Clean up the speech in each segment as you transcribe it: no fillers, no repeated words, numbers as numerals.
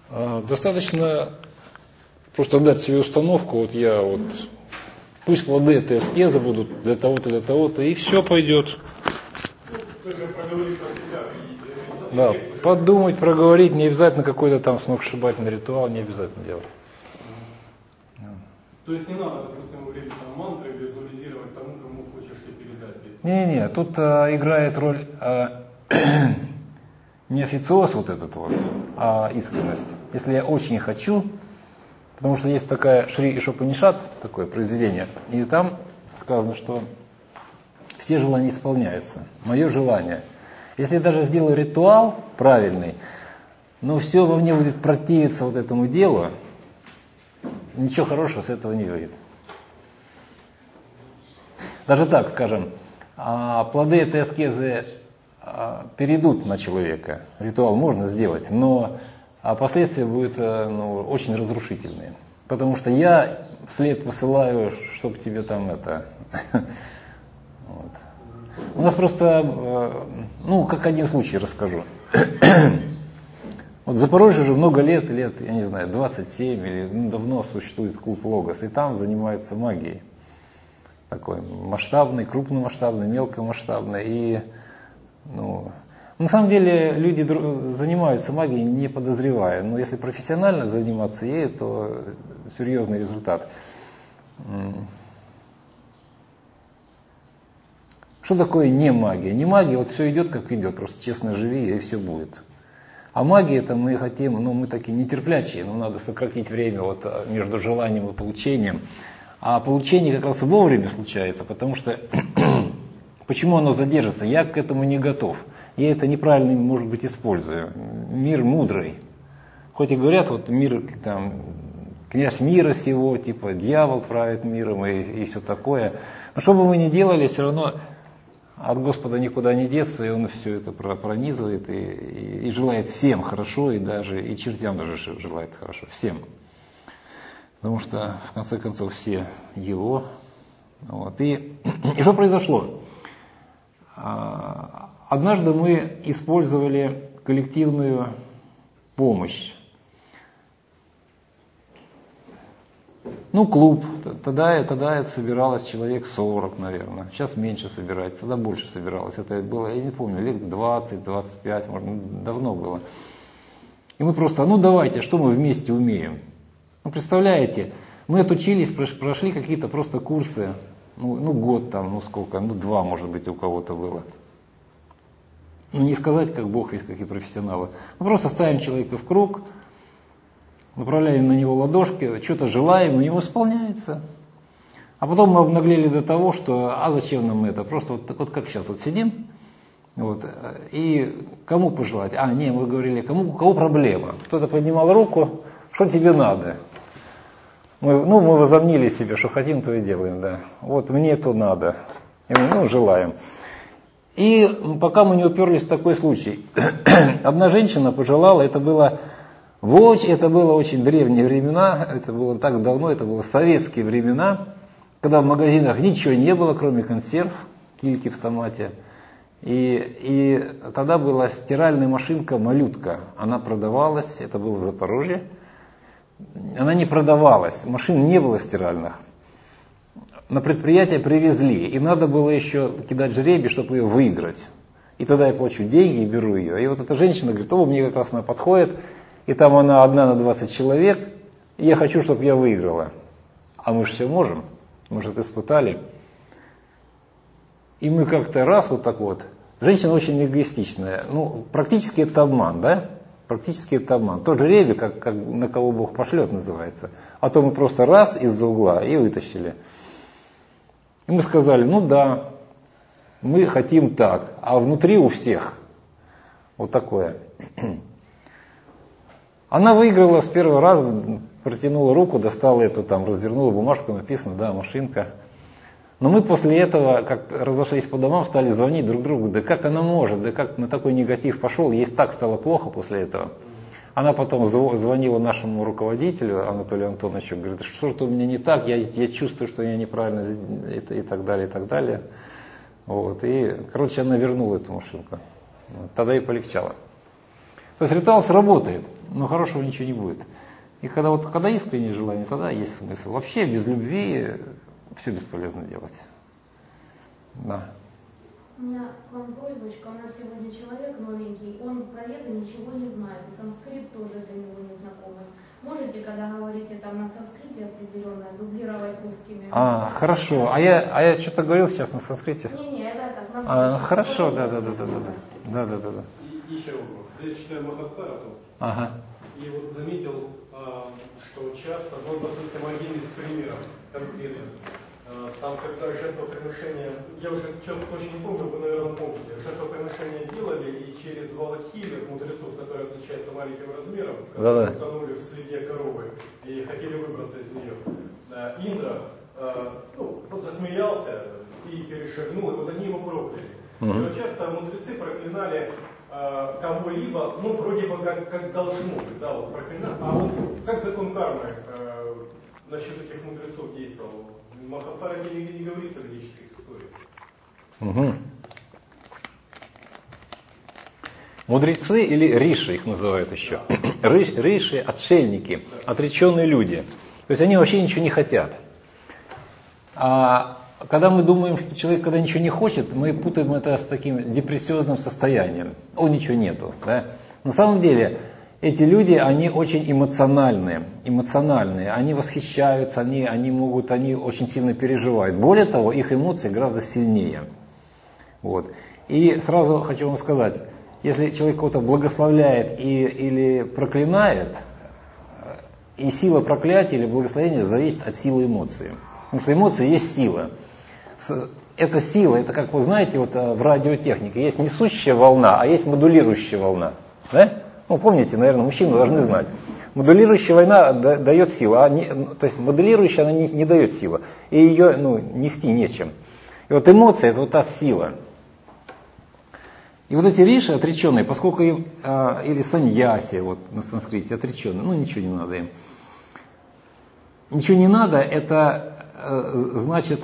Достаточно просто дать себе установку, пусть плоды этой аскезы будут для того-то, и все пойдет. Да, подумать, проговорить, не обязательно какой-то там сногсшибательный ритуал, не обязательно делать. То есть не надо, допустим, говорить там мантры, визуализировать тому, кому хочешь ты передать. Не, тут играет роль не официоз а искренность. Если я очень хочу, потому что есть такая Шри Ишопанишат, такое произведение, и там сказано, что все желания исполняются. Мое желание. Если я даже сделаю ритуал правильный, но все во мне будет противиться этому делу, ничего хорошего с этого не выйдет. Даже так, скажем, плоды этой аскезы перейдут на человека. Ритуал можно сделать, но последствия будут очень разрушительные. Потому что я вслед посылаю, чтобы тебе там Вот. У нас просто, как один случай расскажу. В Запорожье уже много лет, я не знаю, 27 или давно существует клуб Логос, и там занимаются магией. Такой масштабный, крупномасштабный, мелкомасштабный. И, на самом деле люди занимаются магией, не подозревая. Но если профессионально заниматься ею, то серьезный результат. Что такое не магия? Не магия, все идет как идет, просто честно живи, и все будет. А магия это мы хотим, мы такие нетерплячие, надо сократить время между желанием и получением. А получение как раз вовремя случается, потому что почему оно задержится? Я к этому не готов. Я это неправильно, может быть, использую. Мир мудрый. Хоть и говорят, мир, князь мира сего, дьявол правит миром и все такое. Но что бы мы ни делали, все равно от Господа никуда не деться, и Он все это пронизывает и желает всем хорошо, и даже и чертям даже желает хорошо, всем. Потому что, в конце концов, все Его. И что произошло? Однажды мы использовали коллективную помощь. Клуб, тогда собиралось человек 40, наверное. Сейчас меньше собирается, тогда больше собиралось. Это было, я не помню, лет 20, 25, может, давно было. И мы просто, давайте, что мы вместе умеем? Представляете, мы отучились, прошли какие-то просто курсы, год там, сколько, 2, может быть, у кого-то было. Не сказать, как Бог есть, какие профессионалы. Мы просто ставим человека в круг, направляем на него ладошки, что-то желаем, у него исполняется. А потом мы обнаглели до того, что, зачем нам это? Просто как сейчас сидим, и кому пожелать? Мы говорили, у кого проблема? Кто-то поднимал руку, что тебе надо? Мы возомнили себе, что хотим, то и делаем, да. Мне это надо. И мы, желаем. И пока мы не уперлись в такой случай. Одна женщина пожелала, это было очень древние времена, это было так давно, это было советские времена, когда в магазинах ничего не было, кроме консерв, кильки в томате. И тогда была стиральная машинка «Малютка». Она продавалась, это было в Запорожье. Она не продавалась, машин не было стиральных. На предприятие привезли, и надо было еще кидать жребий, чтобы ее выиграть. И тогда я плачу деньги и беру ее. И эта женщина говорит, мне как раз она подходит, и там она одна на 20 человек, и я хочу, чтобы я выиграла. А мы же все можем, мы же это испытали. И мы как-то раз женщина очень эгоистичная, практически это обман, да? Практически это обман. Тот жребий, как на кого Бог пошлет, называется. А то мы просто раз из-за угла и вытащили. И мы сказали, да, мы хотим так, а внутри у всех такое. Она выиграла с первого раза, протянула руку, достала развернула бумажку, написано, да, машинка. Но мы после этого, как разошлись по домам, стали звонить друг другу, да как она может, да как на такой негатив пошел, ей так стало плохо после этого. Она потом звонила нашему руководителю, Анатолию Антоновичу, говорит, что-то у меня не так, я чувствую, что я неправильно, и так далее, и так далее. И, она вернула эту машинку. Тогда и полегчало. То есть ритуал сработает. но хорошего ничего не будет. И когда искреннее желание, тогда есть смысл. Вообще без любви все бесполезно делать. Да. У меня к вам просьбочка. У нас сегодня человек новенький, он про это ничего не знает, и санскрит тоже для него не знакомый. Можете, когда говорите там на санскрите определенное, дублировать русскими? Хорошо. А я что-то говорил сейчас на санскрите? Не, это так. Хорошо, да. И еще вопрос. Я читаю Махабхарату. Ага. И вот заметил, что часто, допустим, один из примеров конкретных, там когда жертвоприношение, я уже что-то точно не помню, вы, наверное, помните, жертвоприношение делали и через Валахили, мудрецов, которые отличаются маленьким размером, которые утонули в следе коровы и хотели выбраться из нее, Индра засмеялся и перешагнул, и вот они его прокляли. И вот часто мудрецы проклинали кого-либо, вроде бы как должно быть, да, вот проклинать, а вот как закон кармы насчет этих мудрецов действовал? В Махабхарате не говорится о ведических историях. Мудрецы или риши их называют еще. Риши, отшельники, отреченные люди. То есть они вообще ничего не хотят. А когда мы думаем, что человек, когда ничего не хочет, мы путаем это с таким депрессионным состоянием. Ничего нету. Да? На самом деле, эти люди, они очень эмоциональные. Они восхищаются, они очень сильно переживают. Более того, их эмоции гораздо сильнее. Вот. И сразу хочу вам сказать, если человек кого-то благословляет или проклинает, и сила проклятия или благословения зависит от силы эмоций. Потому что эмоции есть сила. Эта сила, это как вы знаете, в радиотехнике есть несущая волна, а есть модулирующая волна. Да? Помните, наверное, мужчины должны знать. Модулирующая волна дает силу, то есть модулирующая она не дает силу. И ее нести нечем. И эмоция это та сила. И эти риши отреченные, поскольку им, или саньяси, на санскрите отреченные, ничего не надо им. Ничего не надо, это значит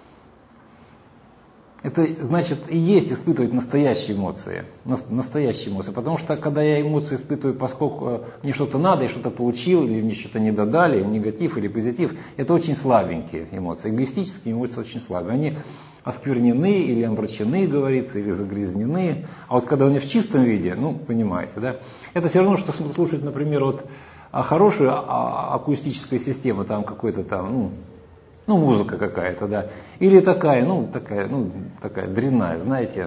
и есть испытывать настоящие эмоции. Потому что когда я эмоции испытываю, поскольку мне что-то надо, я что-то получил, или мне что-то не додали, негатив или позитив, это очень слабенькие эмоции. Эгоистические эмоции очень слабые. Они осквернены или омрачены, говорится, или загрязнены. А когда они в чистом виде, понимаете, да? Это все равно, что слушать, например, хорошую акустическую систему, там какой-то там, музыка какая-то, да. Или такая дрянная, знаете,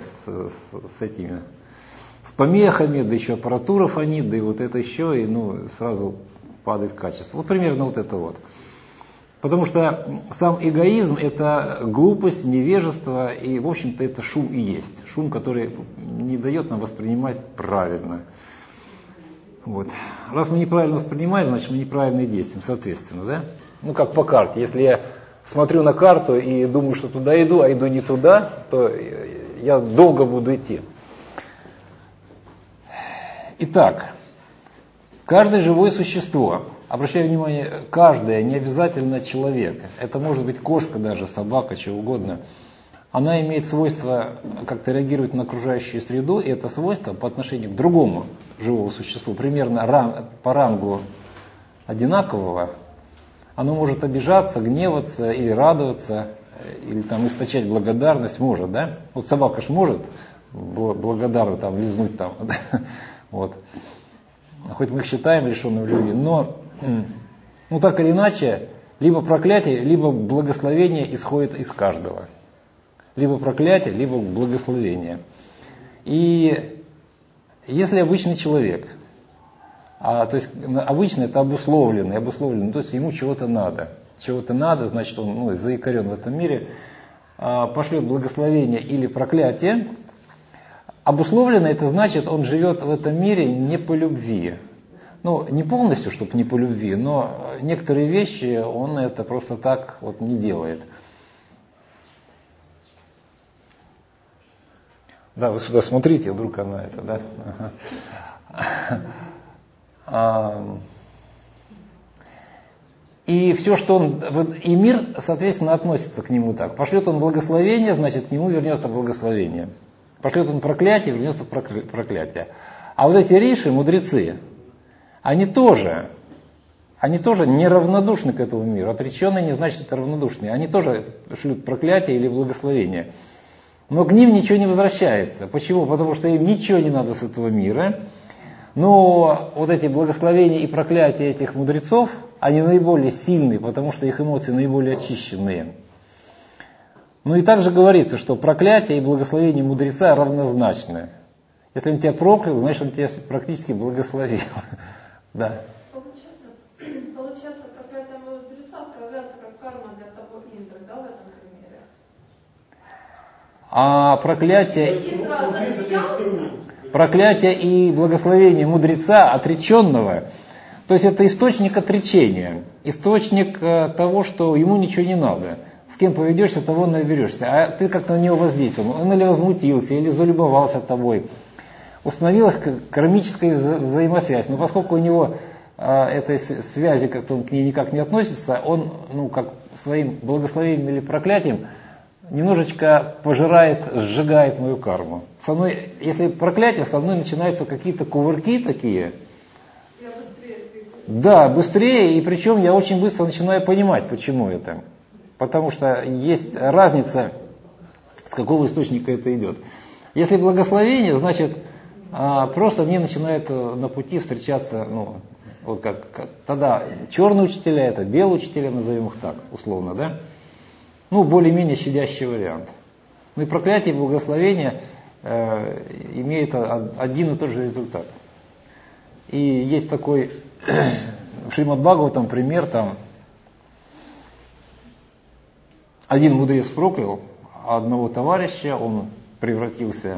с помехами, да еще аппаратура фонит, да и это еще, и сразу падает качество. Примерно это. Потому что сам эгоизм это глупость, невежество, и в общем-то это шум и есть. Шум, который не дает нам воспринимать правильно. Раз мы неправильно воспринимаем, значит мы неправильно и действуем, соответственно, да? Как по карте. Если я смотрю на карту и думаю, что туда иду, а иду не туда, то я долго буду идти. Итак, каждое живое существо, обращаю внимание, каждое, не обязательно человек, это может быть кошка даже, собака, чего угодно, она имеет свойство как-то реагировать на окружающую среду, и это свойство по отношению к другому живому существу, примерно по рангу одинакового, оно может обижаться, гневаться или радоваться, или источать благодарность, может, да? Собака ж может благодарно лизнуть там, Хоть мы их считаем лишенными любви, но так или иначе, либо проклятие, либо благословение исходит из каждого. Либо проклятие, либо благословение. И если обычный человек, то есть обычно это обусловленный, то есть ему чего-то надо, значит он заикарен в этом мире, пошлет благословение или проклятие. Обусловлено это значит, он живет в этом мире не по любви. Не полностью, чтобы не по любви, но некоторые вещи он это просто так не делает. Да, вы сюда смотрите, вдруг она это, да? Ага. И все, что и мир, соответственно, относится к нему так. Пошлет он благословение, значит, к нему вернется благословение. Пошлет он проклятие, вернется проклятие. А эти риши, мудрецы, они тоже неравнодушны к этому миру. Отреченные не значит равнодушные. Они тоже шлют проклятие или благословение. Но к ним ничего не возвращается. Почему? Потому что им ничего не надо с этого мира. Но вот эти благословения и проклятия этих мудрецов, они наиболее сильные, потому что их эмоции наиболее очищенные. Ну и также говорится, что проклятие и благословение мудреца равнозначны. Если он тебя проклял, значит он тебя практически благословил. Да. Получается, проклятие мудреца проявляется как карма для того Индры, да, в этом примере? А проклятие и благословение мудреца, отреченного, то есть это источник отречения, источник того, что ему ничего не надо. С кем поведешься, того наберешься. А ты как на него воздействовал. Он или возмутился, или залюбовался тобой. Установилась кармическая взаимосвязь. Но поскольку у него этой связи, как-то он к ней никак не относится, он, как своим благословением или проклятием немножечко пожирает, сжигает мою карму. Со мной, если проклятие, со мной начинаются какие-то кувырки такие. Я быстрее двигаюсь. Да, быстрее, и причем я очень быстро начинаю понимать, почему это. Потому что есть разница, с какого источника это идет. Если благословение, значит, просто мне начинают на пути встречаться, вот как тогда черные учителя, это белые учителя, назовем их так, условно, да? Более-менее щадящий вариант. И проклятие и благословение имеют один и тот же результат. И есть такой в Шримад Бхагаватам пример, там один мудрец проклял одного товарища, он превратился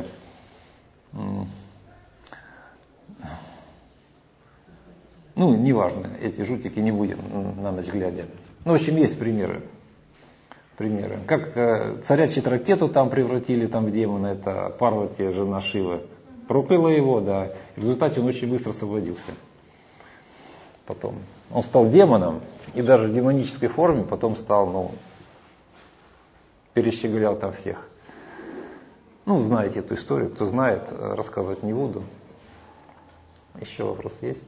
неважно, эти жутики не будем на ночь глядя. В общем, есть примеры. Как царя Читракету там превратили в демона, это Парвати, жена Шивы. Прокляла его, да. В результате он очень быстро освободился. Потом. Он стал демоном, и даже в демонической форме потом стал, перещеголял там всех. Знаете эту историю, кто знает, рассказывать не буду. Еще вопрос есть?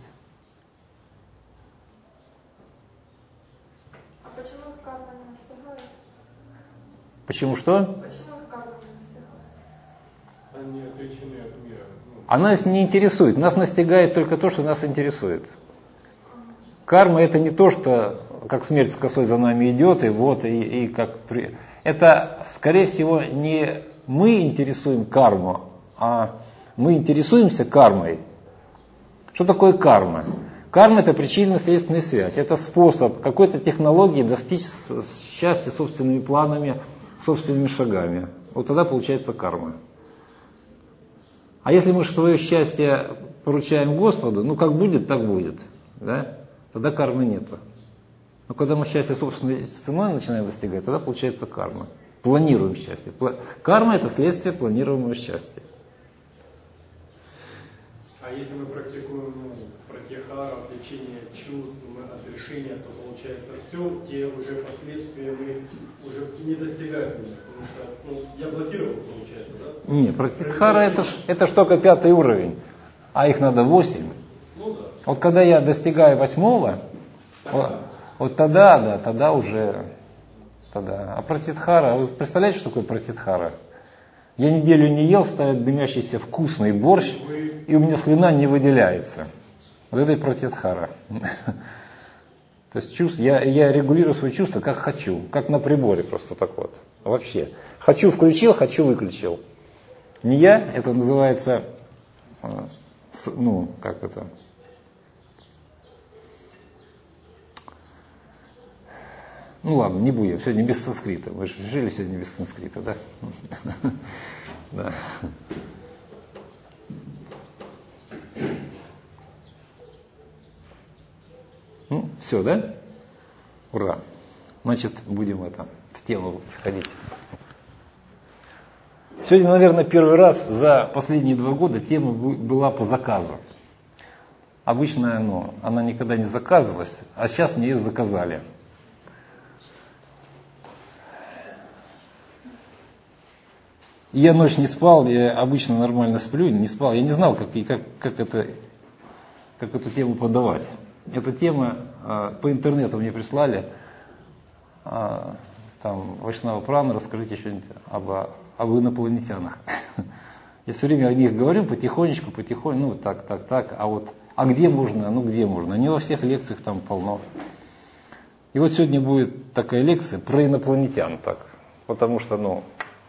А почему карма не настигает? Почему что? Почему карма не настигает? Они отречены от мира. Она нас не интересует. Нас настигает только то, что нас интересует. Карма это не то, что как смерть с косой за нами идет, Это, скорее всего, не мы интересуем карму, а мы интересуемся кармой. Что такое карма? Карма это причинно-следственная связь. Это способ какой-то технологии достичь счастья собственными планами, собственными шагами. Вот тогда получается карма. А если мы свое счастье поручаем Господу, как будет, так будет. Да? Тогда кармы нету. Но когда мы счастье собственной ценой начинаем достигать, тогда получается карма. Планируем счастье. Карма это следствие планируемого счастья. А если мы практикуем пратихара, отвлечение чувств от решения, то получается все, те уже последствия мы уже не достигаем. Потому что я блокировал, получается, да? Нет, пратихара это ж только 5-й уровень, а их надо 8. Да. Вот когда я достигаю 8-го, вот тогда уже. А пратитхара, вы представляете, что такое пратитхара? Я неделю не ел, ставят дымящийся вкусный борщ, и у меня слюна не выделяется. Вот это и пратитхара. То есть я регулирую свои чувства как хочу, как на приборе просто так вот. Вообще. Хочу включил, хочу выключил. Не я, это называется, ладно, не будем, сегодня без санскрита. Мы же жили сегодня без санскрита, да? Да. Все, да? Ура. Значит, будем в тему входить. Сегодня, наверное, первый раз за последние 2 года тема была по заказу. Обычно она никогда не заказывалась, а сейчас мне ее заказали. Я ночь не спал, я обычно нормально сплю, не спал. Я не знал, как это как эту тему подавать. Эта тема по интернету мне прислали. Там, Вайшнава Прана, расскажите что-нибудь об инопланетянах. Я все время о них говорю потихонечку, ну так. А где можно? Ну где можно? Не во всех лекциях там полно. И вот сегодня будет такая лекция про инопланетян, так. Потому что, ну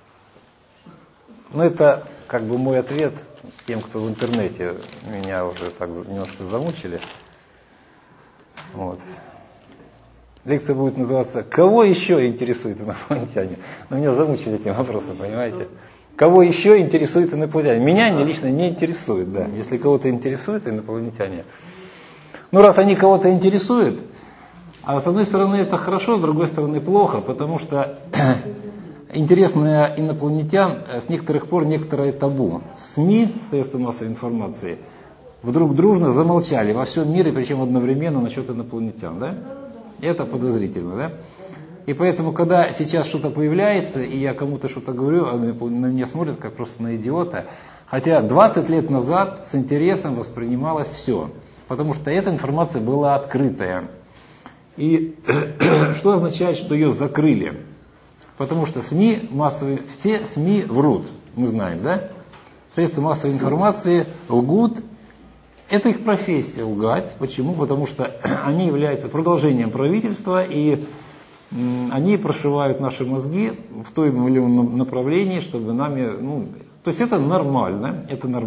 это как бы мой ответ тем, кто в интернете меня уже так немножко замучили. Вот. Лекция будет называться «Кого еще интересуют инопланетяне?» Но меня замучили этим вопросом, понимаете? Кого еще интересуют инопланетяне? Меня они лично не интересуют, да. Если кого-то интересуют инопланетяне, ну раз они кого-то интересуют, а с одной стороны это хорошо, с другой стороны плохо, потому что интересно инопланетян с некоторых пор некоторое табу. СМИ, средства массовой информации, вдруг дружно замолчали во всем мире, причем одновременно насчет инопланетян, да? Это подозрительно, да? И поэтому, когда сейчас что-то появляется, и я кому-то что-то говорю, на меня смотрят как просто на идиота. Хотя 20 лет назад с интересом воспринималось все. Потому что эта информация была открытая. И что означает, что ее закрыли? Потому что СМИ массовые, все СМИ врут, мы знаем, да? Средства массовой информации лгут. Это их профессия лгать. Почему? Потому что они являются продолжением правительства, и они прошивают наши мозги в том или ином направлении, чтобы нами... то есть это нормально.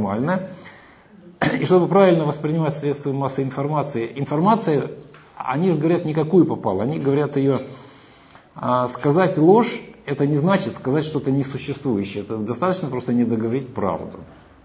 И чтобы правильно воспринимать средства массовой информации, информация, они же говорят не какую попало, они говорят ее... сказать ложь, это не значит сказать что-то несуществующее. Это достаточно просто не договорить правду.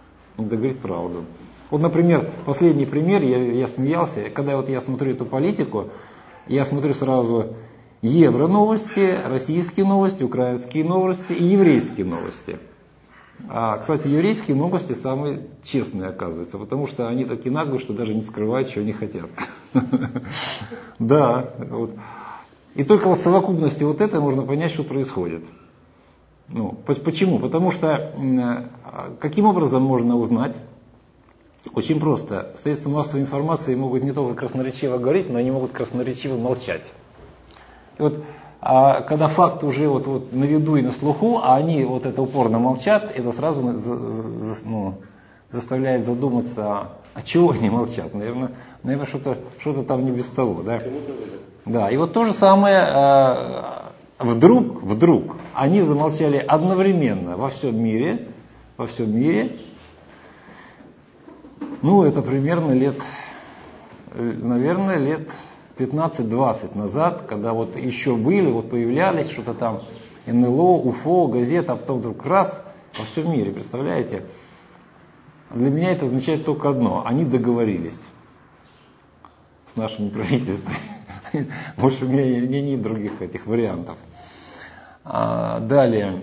Вот, например, последний пример, я смеялся, когда я смотрю эту политику, я смотрю сразу евро-новости, российские новости, украинские новости и еврейские новости. Кстати, еврейские новости самые честные, оказывается, потому что они такие наглые, что даже не скрывают, чего они хотят. Да, вот. И только в совокупности вот это можно понять, что происходит. Почему? Потому что каким образом можно узнать? Очень просто. Средства массовой информации могут не только красноречиво говорить, но они могут красноречиво молчать. И вот, когда факт уже вот на виду и на слуху, а они вот это упорно молчат, это сразу заставляет задуматься, а чего они молчат? Наверное, что-то там не без того. Да? Да, и вот то же самое, вдруг они замолчали одновременно во всем мире, это примерно лет 15-20 назад, когда вот еще появлялись что-то там, НЛО, УФО, газета, а потом вдруг раз во всем мире, представляете? Для меня это означает только одно, они договорились с нашими правительствами. Больше у меня нет других этих вариантов. Далее.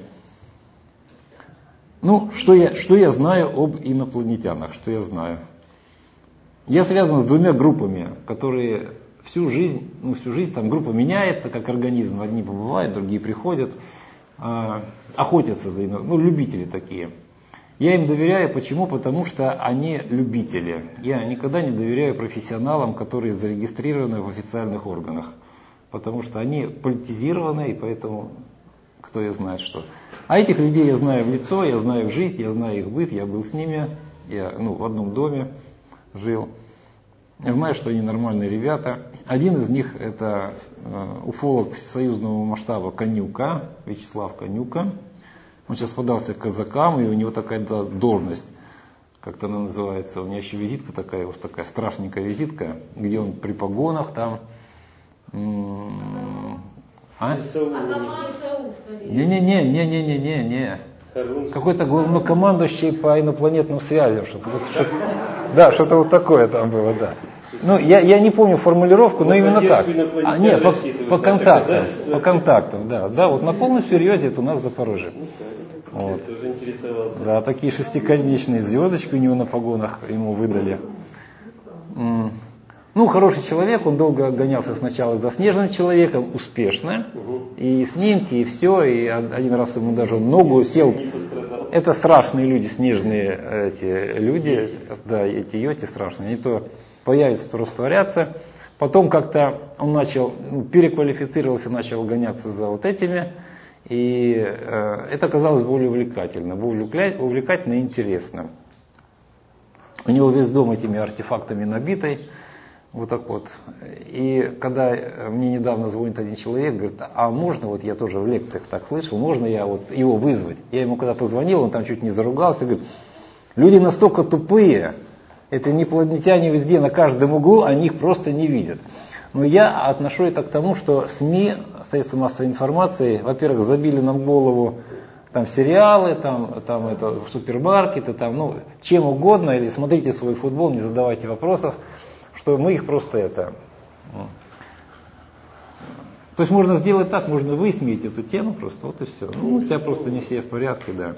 Что я знаю об инопланетянах? Что я знаю? Я связан с двумя группами, которые всю жизнь там группа меняется, как организм. Одни побывают, другие приходят, охотятся за любители такие. Я им доверяю, почему? Потому что они любители. Я никогда не доверяю профессионалам, которые зарегистрированы в официальных органах. Потому что они политизированы, и поэтому кто я знает что. А этих людей я знаю в лицо, я знаю их жизнь, я знаю их быт, я был с ними, я в одном доме жил. Я знаю, что они нормальные ребята. Один из них это уфолог всесоюзного масштаба Конюка, Вячеслав Конюка. Он сейчас подался к казакам, и у него такая должность, как-то она называется, у меня еще визитка такая страшненькая визитка, где он при погонах там. Не. Какой-то главнокомандующий по инопланетным связям. Что-то вот такое там было, да. Я не помню формулировку, но именно так. Нет, по контактам, да. Вот на полном серьезе это у нас в Запорожье. Вот. Да, такие шестиконечные звездочки у него на погонах ему выдали. Хороший человек, он долго гонялся сначала за снежным человеком, успешно. И снимки, и все, и один раз ему даже ногу сел. Это страшные люди, снежные эти люди, да, эти йоти страшные. Они то появится, то растворятся. Потом как-то он начал, переквалифицировался, начал гоняться за вот этими. И это оказалось более увлекательно и интересно. У него весь дом этими артефактами набитый. Вот так вот. И когда мне недавно звонит один человек, говорит, а можно, вот я тоже в лекциях так слышал, можно я вот его вызвать? Я ему когда позвонил, он там чуть не заругался, говорит, люди настолько тупые, это инопланетяне везде, на каждом углу, они их просто не видят. Но я отношу это к тому, что СМИ, средства массовой информации, во-первых, забили нам голову там сериалы, там это, супермаркеты, там, чем угодно, или смотрите свой футбол, не задавайте вопросов, что мы их просто это... То есть можно сделать так, можно высмеять эту тему просто, вот и все. У тебя просто не все в порядке, да.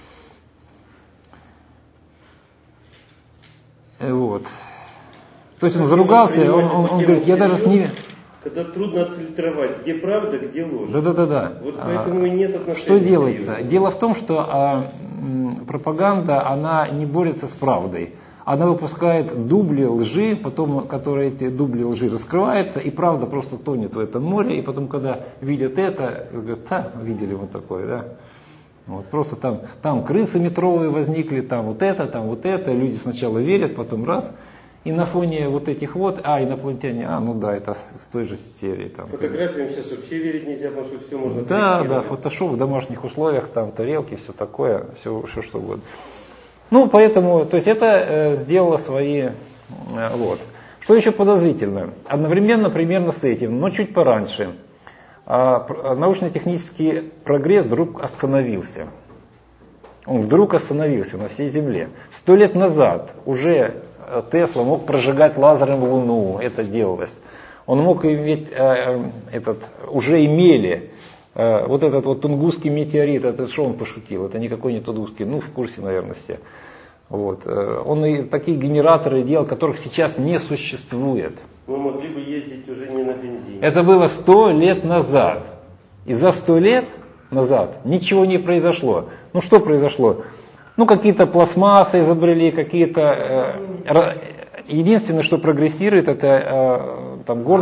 Вот. То есть он заругался, он говорит, я даже с ними... Когда трудно отфильтровать, где правда, где ложь. Да. Вот поэтому и нет отношения. Что делается? Дело в том, что пропаганда, она не борется с правдой. Она выпускает дубли лжи, потом, которые эти дубли лжи раскрываются, и правда просто тонет в этом море, и потом, когда видят это, говорят, видели мы такое, да? Вот, просто там крысы метровые возникли, там вот это, люди сначала верят, потом раз, и на фоне вот этих вот, инопланетяне, это с той же серии. Там, фотографиям сейчас вообще верить нельзя, потому что все можно... Да, фотошоп в домашних условиях, там тарелки, все такое, все что угодно. Поэтому, то есть это сделало свои, вот. Что еще подозрительно? Одновременно примерно с этим, но чуть пораньше, научно-технический прогресс вдруг остановился. Он вдруг остановился на всей Земле. 100 лет назад уже Тесла мог прожигать лазером Луну, это делалось. Он мог иметь, уже имели вот этот вот тунгусский метеорит, это что он пошутил, это никакой не тунгусский, в курсе, наверное, все. Вот. Он и такие генераторы делал, которых сейчас не существует. Мы могли бы ездить уже не на бензине. Это было 100 лет назад. И за 100 лет назад ничего не произошло. Что произошло? Какие-то пластмассы изобрели, какие-то... Единственное, что прогрессирует, это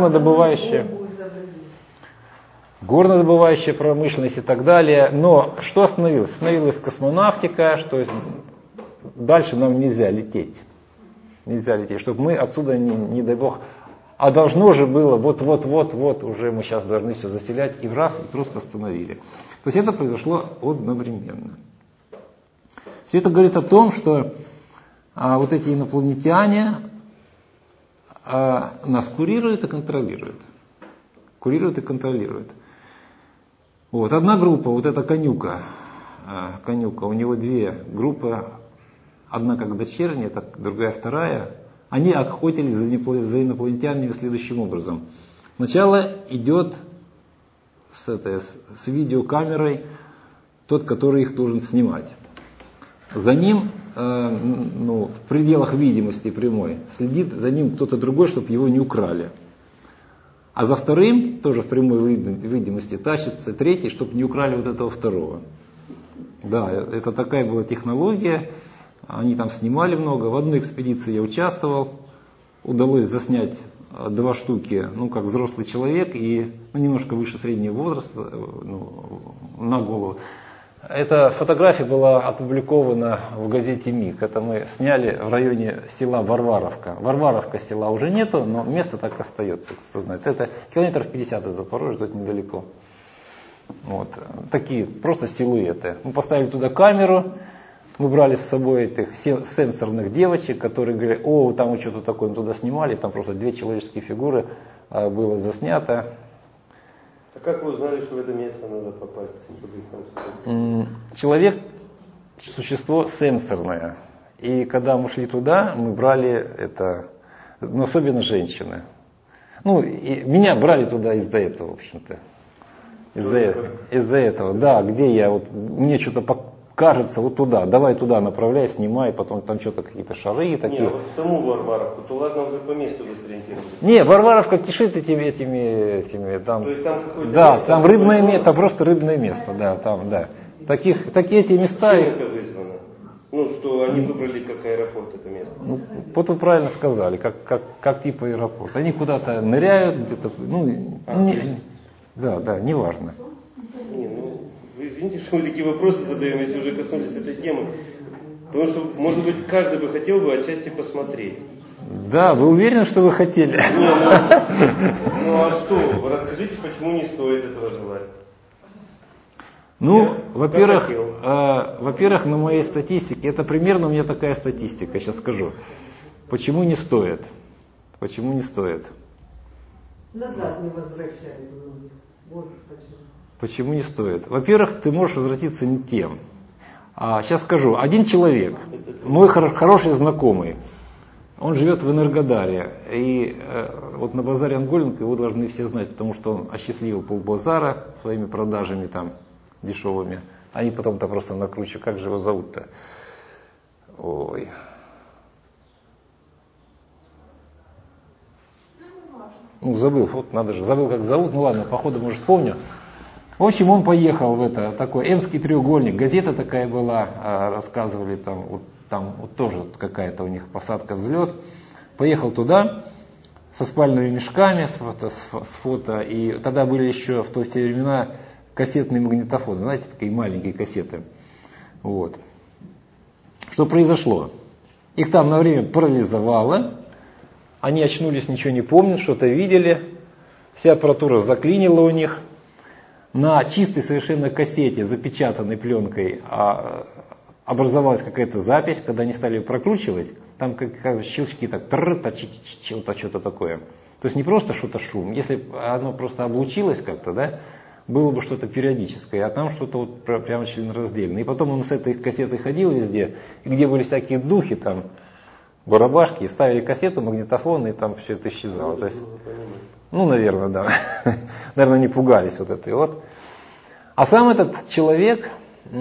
горнодобывающая промышленность и так далее. Но что остановилось? Остановилась космонавтика, что дальше нам нельзя лететь. Нельзя лететь, чтобы мы отсюда, не дай бог... А должно же было, вот, уже мы сейчас должны все заселять, и раз, и просто остановили. То есть это произошло одновременно. Все это говорит о том, что вот эти инопланетяне нас курируют и контролируют. Вот. Одна группа, вот эта конюка, у него две группы, одна как дочерняя, другая вторая. Они охотились за инопланетянами следующим образом. Сначала идет с видеокамерой тот, который их должен снимать. За ним, в пределах видимости прямой, следит за ним кто-то другой, чтобы его не украли. А за вторым, тоже в прямой видимости, тащится третий, чтобы не украли вот этого второго. Да, это такая была технология. Они там снимали много. В одной экспедиции я участвовал. Удалось заснять 2 штуки, как взрослый человек и немножко выше среднего возраста, на голову. Эта фотография была опубликована в газете МИГ. Это мы сняли в районе села Варваровка. Варваровка села уже нету, но место так остается, кто знает. Это километров 50 от Запорожья, тут недалеко. Вот. Такие просто силуэты. Мы поставили туда камеру, мы брали с собой этих сенсорных девочек, которые говорили, там что-то такое, мы туда снимали, там просто 2 человеческие фигуры было заснято. А как вы узнали, что в это место надо попасть? Человек – существо сенсорное. И когда мы шли туда, мы брали это, особенно женщины. И меня брали туда из-за этого, в общем-то. Из-за этого, да, где я, мне что-то кажется, вот туда, давай туда направляй, снимай, потом там что-то какие-то шары такие. Вот саму Варваровку, то ладно уже по месту вы сориентировались. Не, Варваровка кишит этими там. То есть там какое-то да, место, там рыбное место, просто рыбное место, да, там, да. Такие эти места. Чем это вызвано? Ну, что они выбрали как аэропорт это место. Ну, вот вы правильно сказали, как типа аэропорт. Они куда-то ныряют, где-то, да, неважно. Не, ну, вы извините, что мы такие вопросы задаем, если уже коснулись этой темы. Потому что, может быть, каждый бы хотел бы отчасти посмотреть. Да, вы уверены, что вы хотели? Ну а что? Расскажите, почему не стоит этого желать? Ну, во-первых, на моей статистике, это примерно у меня такая статистика, сейчас скажу. Почему не стоит? Почему не стоит? Назад не возвращай. Почему не стоит? Во-первых, ты можешь возвратиться не тем. Сейчас скажу. Один человек, мой хороший знакомый, он живет в Энергодаре. И вот на базаре Анголенко его должны все знать, потому что он осчастливил полбазара своими продажами там дешевыми. Они потом-то просто накручивают. Как же его зовут-то? Ой. Ну, забыл, вот надо же, забыл, как зовут. Ну ладно, походу, может, вспомню. В общем, он поехал в такой Эмский треугольник. Газета такая была, рассказывали там вот тоже какая-то у них посадка, взлет. Поехал туда со спальными мешками, с фото. И тогда были еще в те времена кассетные магнитофоны, знаете, такие маленькие кассеты. Вот. Что произошло? Их там на время парализовало. Они очнулись, ничего не помнят, что-то видели. Вся аппаратура заклинила у них. На чистой совершенно кассете, запечатанной пленкой, образовалась какая-то запись, когда они стали ее прокручивать, там как щелчки так, что-то такое. То есть не просто что-то шум, если оно просто облучилось как-то, да, было бы что-то периодическое, а там что-то вот прямо членораздельное. И потом он с этой кассетой ходил везде, и где были всякие духи, там, барабашки, ставили кассету, магнитофон, и там все это исчезало. То есть, ну, наверное, да. Наверное, не пугались вот этой вот. А сам этот человек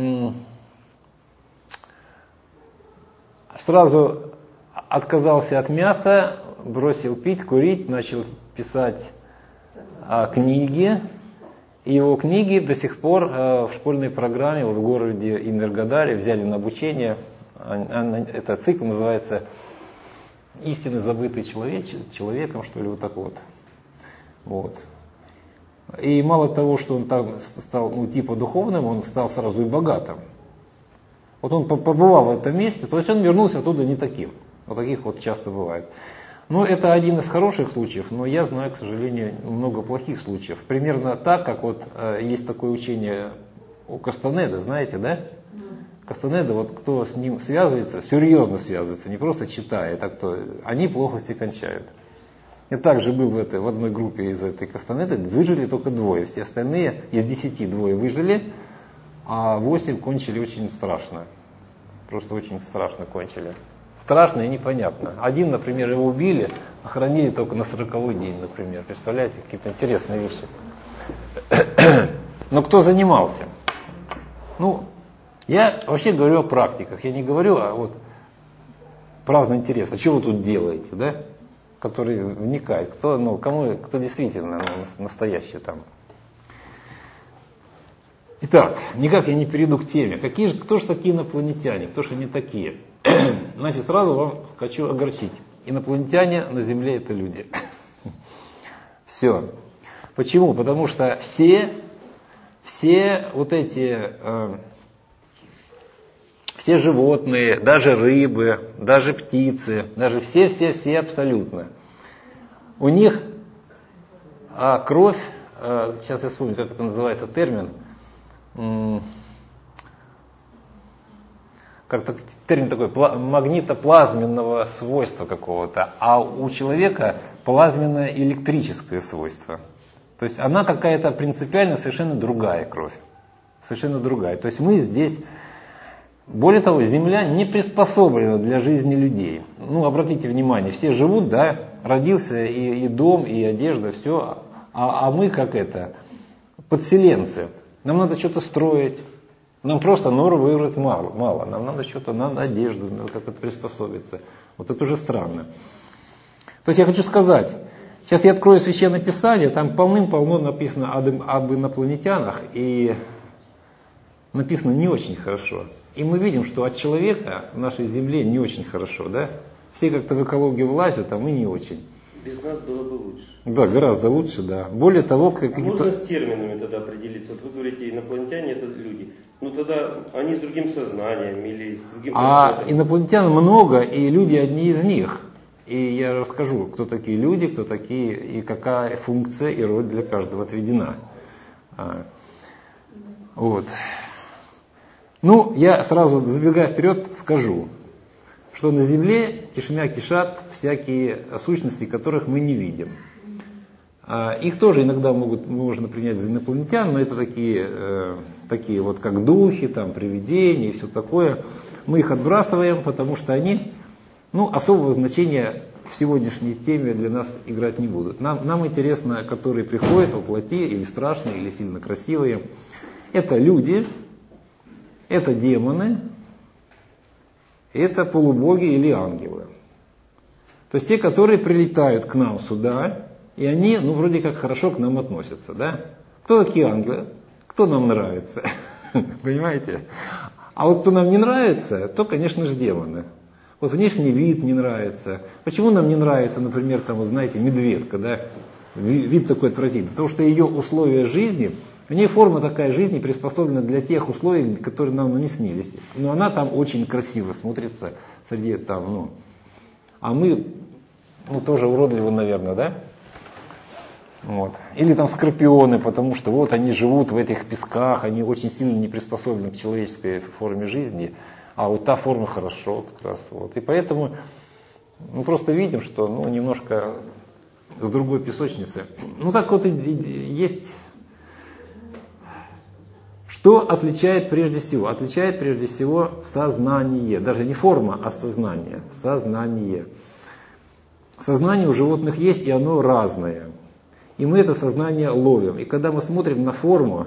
сразу отказался от мяса, бросил пить, курить, начал писать книги. И его книги до сих пор в школьной программе вот в городе Энергодаре взяли на обучение. Этот цикл называется «Истинно забытый человеком», что ли, вот так вот. Вот. И мало того, что он там стал типа духовным, он стал сразу и богатым. Вот он побывал в этом месте, то есть он вернулся оттуда не таким. Вот таких вот часто бывает. Но это один из хороших случаев, но я знаю, к сожалению, много плохих случаев. Примерно так, как вот есть такое учение у Кастанеды, знаете, да? Кастанеда, вот кто с ним связывается, серьезно связывается, не просто читает, а кто, они плохо все кончают. Я также был в одной группе из этой Кастанеды, выжили только 2, все остальные, из 10 2 выжили, а 8 кончили очень страшно. Просто очень страшно кончили. Страшно и непонятно. Один, например, его убили, охранили только на 40-й день, например. Представляете, какие-то интересные вещи. Но кто занимался? Ну, я вообще говорю о практиках. Я не говорю о вот праздный интерес. А что вы тут делаете, да? Который вникает. Кто действительно настоящий там. Итак, никак я не перейду к теме. Кто же такие инопланетяне? Кто же они такие? Значит, сразу вам хочу огорчить. Инопланетяне на Земле это люди. Все. Почему? Потому что все вот эти, все животные, даже рыбы, даже птицы, даже все абсолютно. У них кровь, сейчас я вспомню, как это называется термин, как-то термин такой, магнитоплазменного свойства какого-то, а у человека плазменное электрическое свойство. То есть она какая-то принципиально совершенно другая кровь. Совершенно другая. То есть мы здесь, более того, Земля не приспособлена для жизни людей. Ну, обратите внимание, все живут, да, родился и дом, и одежда, все, а мы как подселенцы. Нам надо что-то строить. Нам просто нору выбрать мало. Нам надо что-то, надо одежду, надо как-то приспособиться. Вот это уже странно. То есть я хочу сказать, сейчас я открою Священное Писание, там полным-полно написано об инопланетянах, и написано не очень хорошо. И мы видим, что от человека в нашей Земле не очень хорошо, да? Все как-то в экологию влазят, а мы не очень. Без нас было бы лучше. Да, гораздо лучше, да. Более того, Можно с терминами тогда определиться? Вот вы говорите, инопланетяне это люди. Ну тогда они с другим сознанием или с другим А инопланетян много, и люди одни из них. И я расскажу, кто такие люди, кто такие, и какая функция и роль для каждого отведена. Вот. Ну, я сразу, забегая вперед, скажу, что на Земле кишмя кишат всякие сущности, которых мы не видим. Их тоже иногда можно принять за инопланетян, но это такие вот как духи, там, привидения и все такое. Мы их отбрасываем, потому что они особого значения в сегодняшней теме для нас играть не будут. Нам интересно, которые приходят во плоти, или страшные, или сильно красивые. Это люди, это демоны, это полубоги или ангелы. То есть те, которые прилетают к нам сюда, и они, вроде как хорошо к нам относятся, да? Кто такие ангелы? Кто нам нравится? Понимаете? А вот кто нам не нравится, то, конечно же, демоны. Вот внешний вид не нравится. Почему нам не нравится, например, там, вот знаете, медведка, да? Вид такой отвратительный. Потому что ее условия жизни, у нее форма такая жизни приспособлена для тех условий, которые нам не снились. Но она там очень красиво смотрится среди там, А мы, тоже уродливы, наверное, да? Вот. Или там скорпионы, потому что вот они живут в этих песках, они очень сильно не приспособлены к человеческой форме жизни, а вот та форма хорошо как раз. Вот. И поэтому мы просто видим, что немножко с другой песочницы. Так вот и есть. Что отличает прежде всего? Отличает прежде всего сознание. Даже не форма, а сознание. Сознание. Сознание у животных есть, и оно разное. И мы это сознание ловим. И когда мы смотрим на форму,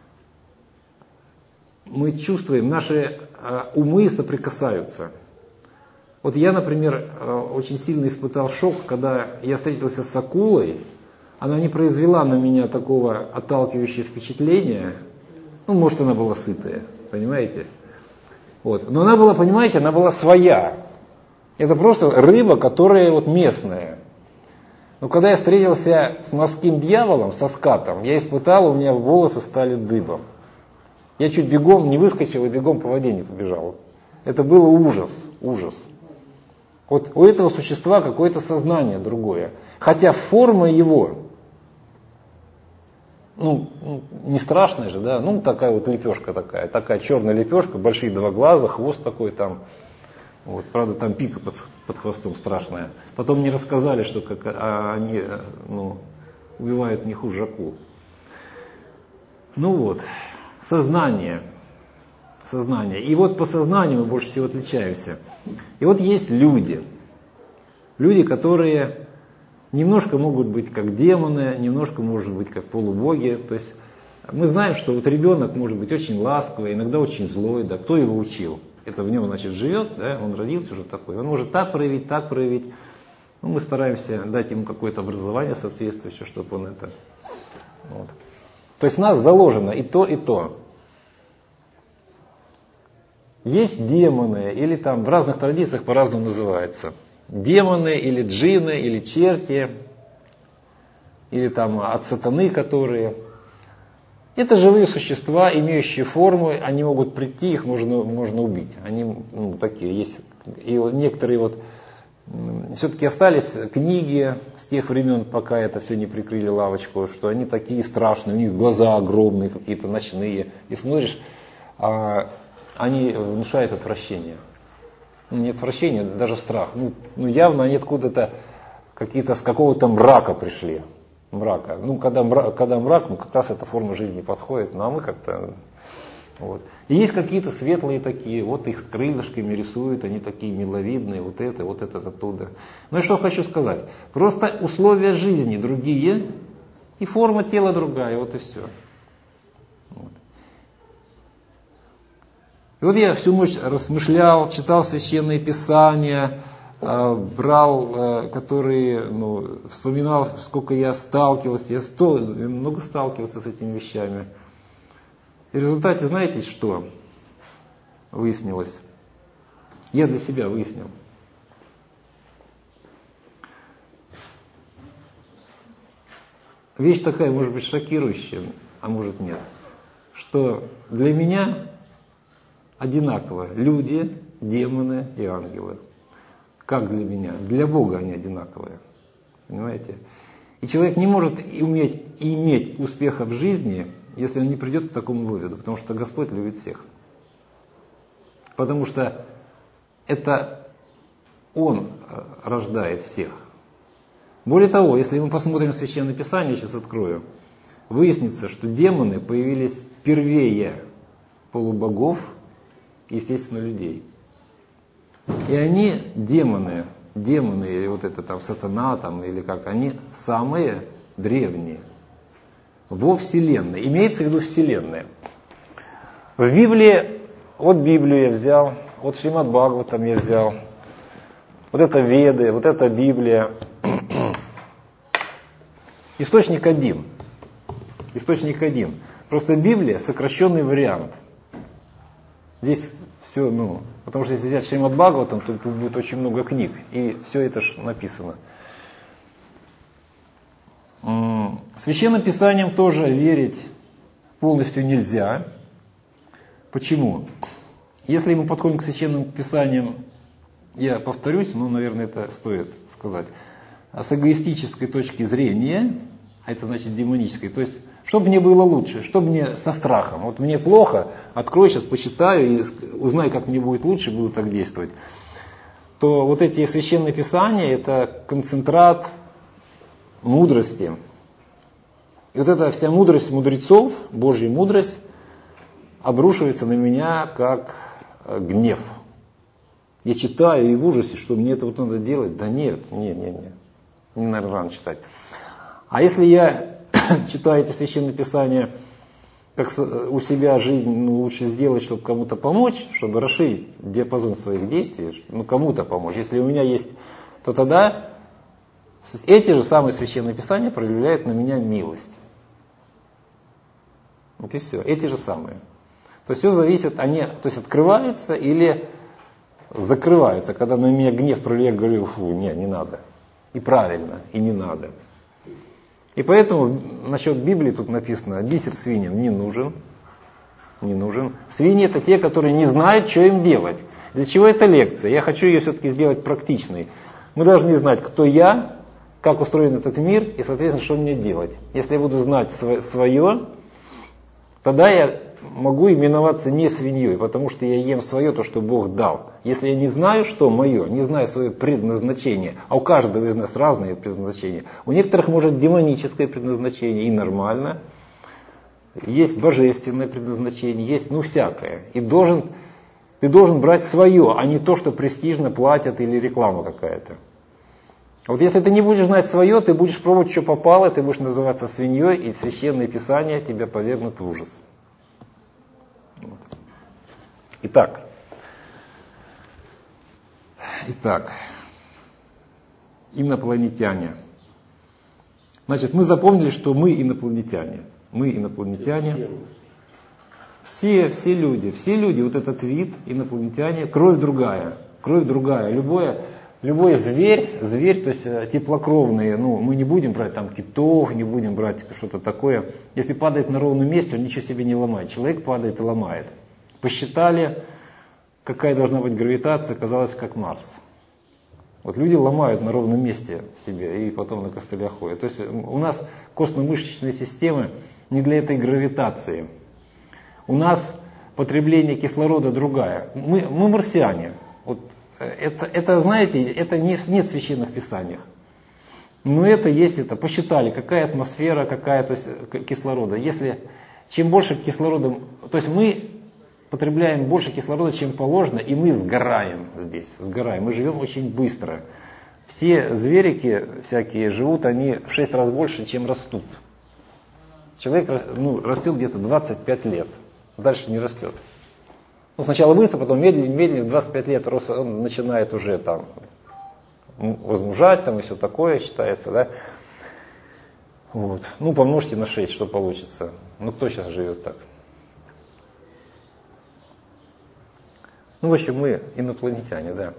мы чувствуем, наши умы соприкасаются. Вот я, например, очень сильно испытал шок, когда я встретился с акулой. Она не произвела на меня такого отталкивающего впечатления. Может, она была сытая, понимаете? Вот. Но она была, понимаете, она была своя. Это просто рыба, которая местная. Но когда я встретился с морским дьяволом, со скатом, я испытал, у меня волосы стали дыбом. Я чуть бегом не выскочил и бегом по воде не побежал. Это было ужас, ужас. Вот у этого существа какое-то сознание другое. Хотя форма его, не страшная же, да, такая вот лепешка такая черная лепешка, большие 2 глаза, хвост такой там. Вот, правда, там пика под хвостом страшная. Потом мне рассказали, что они убивают не хуже акул. Сознание. Сознание. И вот по сознанию мы больше всего отличаемся. И вот есть люди. Люди, которые немножко могут быть как демоны, немножко может быть как полубоги. То есть мы знаем, что вот ребенок может быть очень ласковый, иногда очень злой. Да, кто его учил? Это в нем, значит, живет, да, он родился уже такой. Он может так проявить, так проявить. Мы стараемся дать ему какое-то образование соответствующее, чтобы он это... Вот. То есть в нас заложено и то, и то. Есть демоны, или там в разных традициях по-разному называются. Демоны, или джинны, или черти, или там от сатаны, которые... Это живые существа, имеющие форму, они могут прийти, их можно убить. Они такие есть. И некоторые все-таки остались книги с тех времен, пока это все не прикрыли лавочку, что они такие страшные, у них глаза огромные, какие-то ночные. И смотришь, они внушают отвращение. Не отвращение, даже страх. Явно они откуда-то какие-то с какого-то мрака пришли. Мрака. Когда мрак, как раз эта форма жизни подходит, а мы как-то... Вот. И есть какие-то светлые такие, их с крылышками рисуют, они такие миловидные, вот это оттуда. И что хочу сказать. Просто условия жизни другие, и форма тела другая, и все. И я всю ночь размышлял, читал священные писания, брал, которые, вспоминал, сколько я сталкивался, я много сталкивался с этими вещами. И в результате, знаете что? выяснилось. Я для себя выяснил. Вещь такая, может быть, шокирующая, а может нет, что для меня одинаково люди, демоны и ангелы. Как для меня? Для Бога они одинаковые. Понимаете? И человек не может иметь успеха в жизни, если он не придет к такому выводу, потому что Господь любит всех. Потому что это Он рождает всех. Более того, если мы посмотрим Священное Писание, сейчас открою, выяснится, что демоны появились первее полубогов и, естественно, людей. И они, демоны, или вот это там сатана, там, или как, они самые древние во Вселенной. Имеется в виду Вселенная. В Библии, вот Библию я взял, вот Шримад Бхагаватам я взял, вот это Веды, вот это Библия. Источник один. Источник один. Просто Библия сокращенный вариант. Здесь все, потому что если взять Шримад Бхагаватам, то тут будет очень много книг, и все это же написано. Священным Писанием тоже верить полностью нельзя. Почему? Если мы подходим к Священным Писаниям, я повторюсь, но, наверное, это стоит сказать, с эгоистической точки зрения, а это значит демонической, то есть, чтобы мне было лучше, чтобы мне со страхом. Вот мне плохо, открою сейчас, почитаю и узнаю, как мне будет лучше, буду так действовать. То вот эти священные писания, это концентрат мудрости. И вот эта вся мудрость мудрецов, Божья мудрость, обрушивается на меня как гнев. Я читаю и в ужасе, что мне это вот надо делать. Да нет, не, наверное, рано читать. А если я читаю эти священные писания, как у себя жизнь лучше сделать, чтобы кому-то помочь, чтобы расширить диапазон своих действий, кому-то помочь. Если у меня есть, то тогда эти же самые священные писания проявляют на меня милость. Вот и все. Эти же самые. То есть все зависит, они открываются или закрываются. Когда на меня гнев проявляет, говорю, не надо. И правильно, и не надо. И поэтому насчет Библии тут написано, бисер свиньям не нужен. Свиньи это те, которые не знают, что им делать. Для чего эта лекция? Я хочу ее все-таки сделать практичной. Мы должны знать, кто я, как устроен этот мир и, соответственно, что мне делать. Если я буду знать свое, тогда я могу именоваться не свиньей, потому что я ем свое, то, что Бог дал. Если я не знаю, что мое, не знаю свое предназначение, а у каждого из нас разное предназначение. У некоторых может демоническое предназначение, и нормально. Есть божественное предназначение, есть всякое. И ты должен брать свое, а не то, что престижно платят или реклама какая-то. Вот если ты не будешь знать свое, ты будешь пробовать, что попало, ты будешь называться свиньей, и священные писания тебя повергнут в ужас. Итак, инопланетяне. Значит, мы запомнили, что мы инопланетяне. Мы инопланетяне. Все люди, вот этот вид, инопланетяне, кровь другая. Любой зверь, то есть теплокровные, мы не будем брать там китов, не будем брать что-то такое. Если падает на ровном месте, он ничего себе не ломает. Человек падает и ломает. Посчитали, какая должна быть гравитация, оказалось как Марс. Вот люди ломают на ровном месте себе и потом на костылях ходят. То есть у нас костно-мышечная система не для этой гравитации. У нас потребление кислорода другая. Мы марсиане. Вот это, знаете, это нет в священных писаниях. Но это есть, посчитали, какая атмосфера, то есть кислорода. Чем больше кислорода, то есть мы потребляем больше кислорода, чем положено, и мы сгораем здесь, мы живем очень быстро. Все зверики всякие живут, они в 6 раз больше, чем растут. Человек растет где-то 25 лет, дальше не растет. Сначала быстро, потом медленно, в 25 лет он начинает уже там возмужать, там и все такое считается, да. Вот. Помножьте на 6, что получится. Кто сейчас живет так? Ну, в общем, мы инопланетяне, да.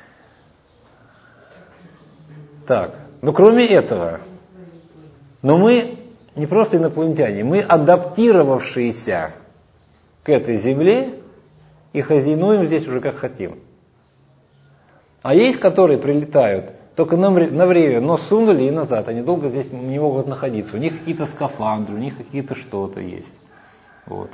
Так, но кроме этого, но мы не просто инопланетяне, мы адаптировавшиеся к этой Земле и хозяйнуем здесь уже как хотим. А есть, которые прилетают только на время, но сунули и назад, они долго здесь не могут находиться. У них какие-то скафандры, у них какие-то что-то есть. Вот.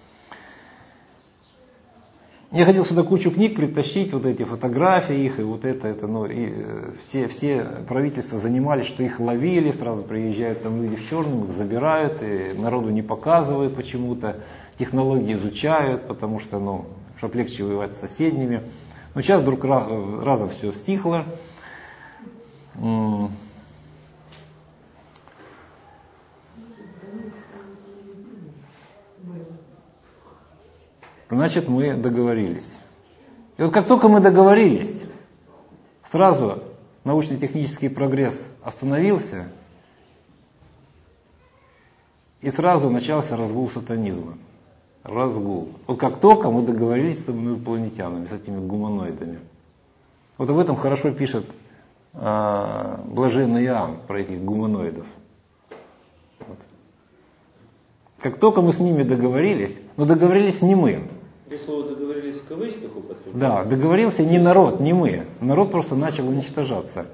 Я хотел сюда кучу книг притащить, вот эти фотографии их, и вот это ну, и все правительства занимались, что их ловили, сразу приезжают там люди в черном, их забирают, и народу не показывают почему-то, технологии изучают, потому что, ну, чтобы легче воевать с соседними. Но сейчас вдруг разом все стихло. Значит, мы договорились. И вот как только мы договорились, сразу научно-технический прогресс остановился, и сразу начался разгул сатанизма. Разгул. Вот как только мы договорились с инопланетянами, с этими гуманоидами. Вот об этом хорошо пишет блаженный Иоанн, про этих гуманоидов. Вот. Как только мы с ними договорились, но договорились не мы. Вы слово договорились в кавычках употребляете? Да, договорился не народ, не мы. Народ просто начал уничтожаться.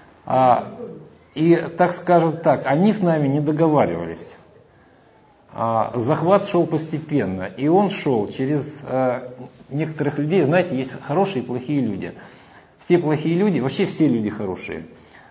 И, так скажем так, они с нами не договаривались. Захват шел постепенно, и он шел через некоторых людей. Знаете, есть хорошие и плохие люди. Все плохие люди, вообще все люди хорошие.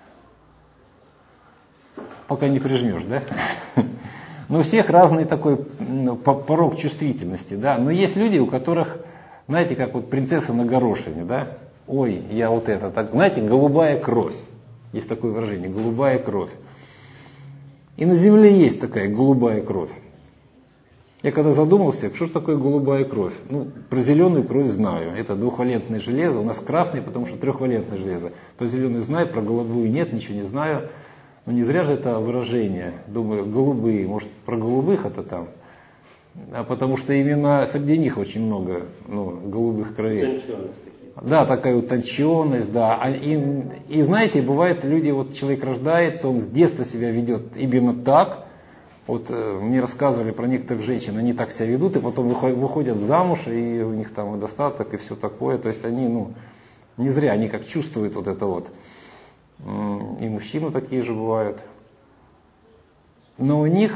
Пока не прижмешь, да? Но у всех разный такой порог чувствительности, да. Но есть люди, у которых, знаете, как вот принцесса на горошине, да. Ой, я вот это, так, знаете, голубая кровь. Есть такое выражение, голубая кровь. И на Земле есть такая голубая кровь. Я когда задумался, что же такое голубая кровь? Ну, про зеленую кровь знаю. Это двухвалентное железо. У нас красное, потому что трехвалентное железо. Про зеленую знаю, про голубую нет, ничего не знаю. Но не зря же это выражение. Думаю, голубые. Может, про голубых это там? А потому что именно среди них очень много голубых кровей. Да, такая утонченность, да. И знаете, бывает, люди, вот человек рождается, он с детства себя ведет именно так. Вот мне рассказывали про некоторых женщин, они так себя ведут, и потом выходят замуж, и у них там и достаток, и все такое. То есть они, не зря, они как чувствуют вот это вот. И мужчины такие же бывают. Но у них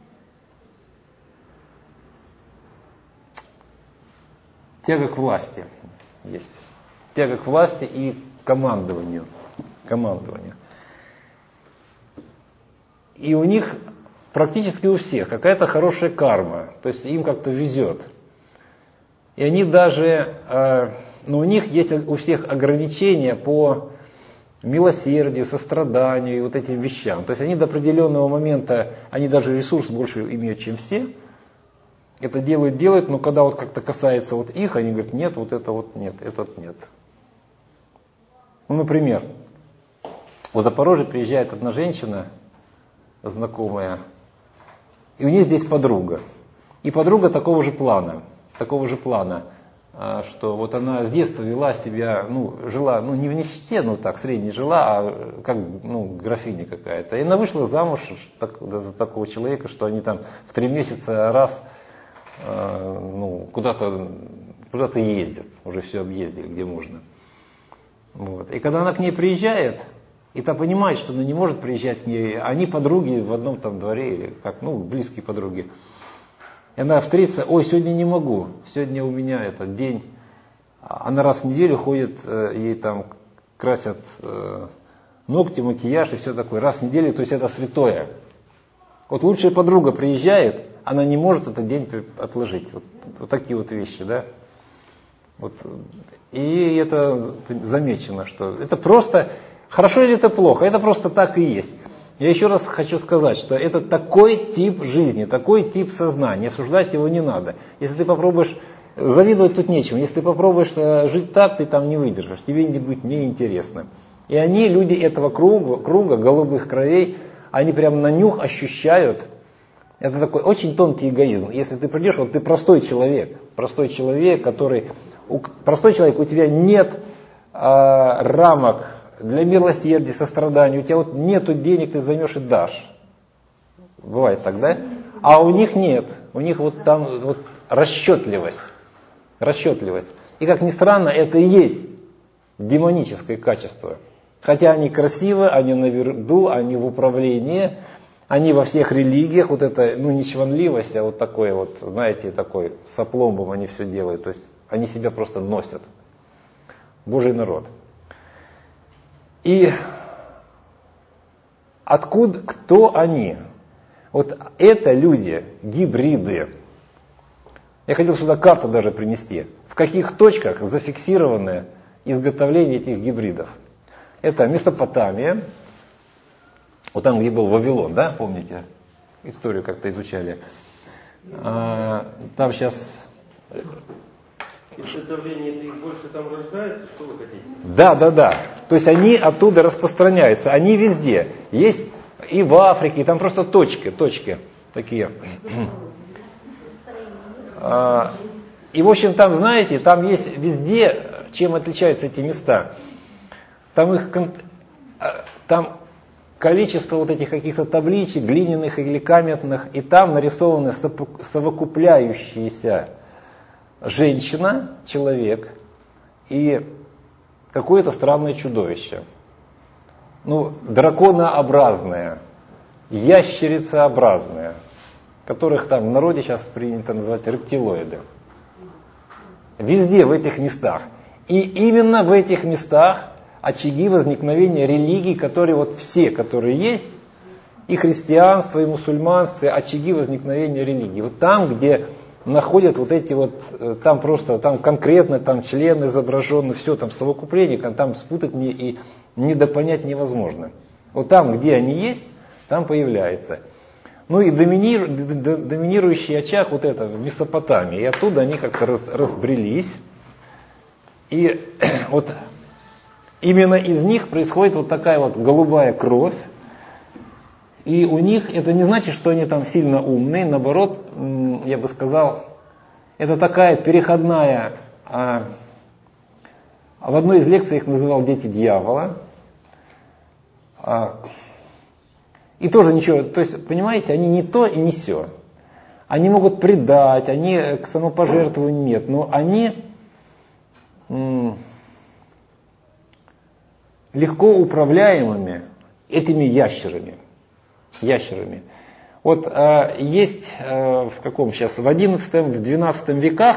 тяга к власти есть. Тяга к власти и командованию. И у них практически у всех какая-то хорошая карма. То есть им как-то везет. И они даже, у них есть у всех ограничения по милосердию, состраданию и вот этим вещам. То есть они до определенного момента, они даже ресурс больше имеют, чем все. Это делают, но когда вот как-то касается вот их, они говорят, нет, вот это вот нет, этот нет. Ну, например, в Запорожье приезжает одна женщина, знакомая, и у нее здесь подруга. И подруга такого же плана, что вот она с детства вела себя, жила, не в нищете, так, средне жила, а как, графиня какая-то. И она вышла замуж за такого человека, что они там в 3 месяца раз куда-то ездят, уже все объездили, где можно. Вот. И когда она к ней приезжает, и та понимает, что она не может приезжать к ней, они подруги в одном там дворе, или как, близкие подруги. И она встретится, ой, сегодня не могу, сегодня у меня этот день. Она раз в неделю ходит, ей там красят ногти, макияж и все такое, раз в неделю, то есть это святое. Вот лучшая подруга приезжает, она не может этот день отложить. Вот такие вот вещи, да. Вот. И это замечено, что это просто, хорошо или это плохо, это просто так и есть. Я еще раз хочу сказать, что это такой тип жизни, такой тип сознания, осуждать его не надо. Если ты попробуешь, завидовать тут нечего, если ты попробуешь жить так, ты там не выдержишь, тебе будет неинтересно. И они, люди этого круга голубых кровей, они прям на нюх ощущают Это такой очень тонкий эгоизм. Если ты придешь, вот ты простой человек, простой человек, у тебя нет рамок для милосердия, сострадания, у тебя вот нету денег, ты займешь и дашь. Бывает так, да? А у них нет. У них вот там вот расчетливость. И как ни странно, это и есть демоническое качество. Хотя они красивы, они на виду, они в управлении, они во всех религиях, вот это, не чванливость, а вот такой вот, знаете, такой с опломбом они все делают. То есть они себя просто носят. Божий народ. И откуда, кто они? Вот это люди, гибриды. Я хотел сюда карту даже принести. В каких точках зафиксировано изготовление этих гибридов? Это Месопотамия, вот там, где был Вавилон, да, помните? Историю как-то изучали. Там сейчас... Изготовление это их больше там рождается, что вы хотите? Да. То есть они оттуда распространяются, они везде. Есть и в Африке, там просто точки такие. И в общем там, знаете, там есть везде, чем отличаются эти места. Там количество вот этих каких-то табличек, глиняных или каменных, и там нарисованы совокупляющиеся женщина, человек и какое-то странное чудовище. Драконообразное, ящерицеобразное, которых там в народе сейчас принято называть рептилоиды. Везде в этих местах. И именно в этих местах очаги возникновения религий, которые вот все, которые есть, и христианство, и мусульманство, очаги возникновения религий. Вот там, где находят вот эти вот, там конкретно, там члены изображены, все там совокупление, там спутать и недопонять невозможно. Вот там, где они есть, там появляется. И доминирующий очаг вот это в Месопотамии, и оттуда они как-то разбрелись. И вот именно из них происходит вот такая вот голубая кровь. И у них это не значит, что они там сильно умные, наоборот, я бы сказал, это такая переходная, в одной из лекций их называл «Дети дьявола». И тоже ничего, то есть, понимаете, они не то и не сё. Они могут предать, они к самопожертвованию нет, но они легко управляемыми этими ящерами. Вот есть в каком сейчас, в 11, в 12 веках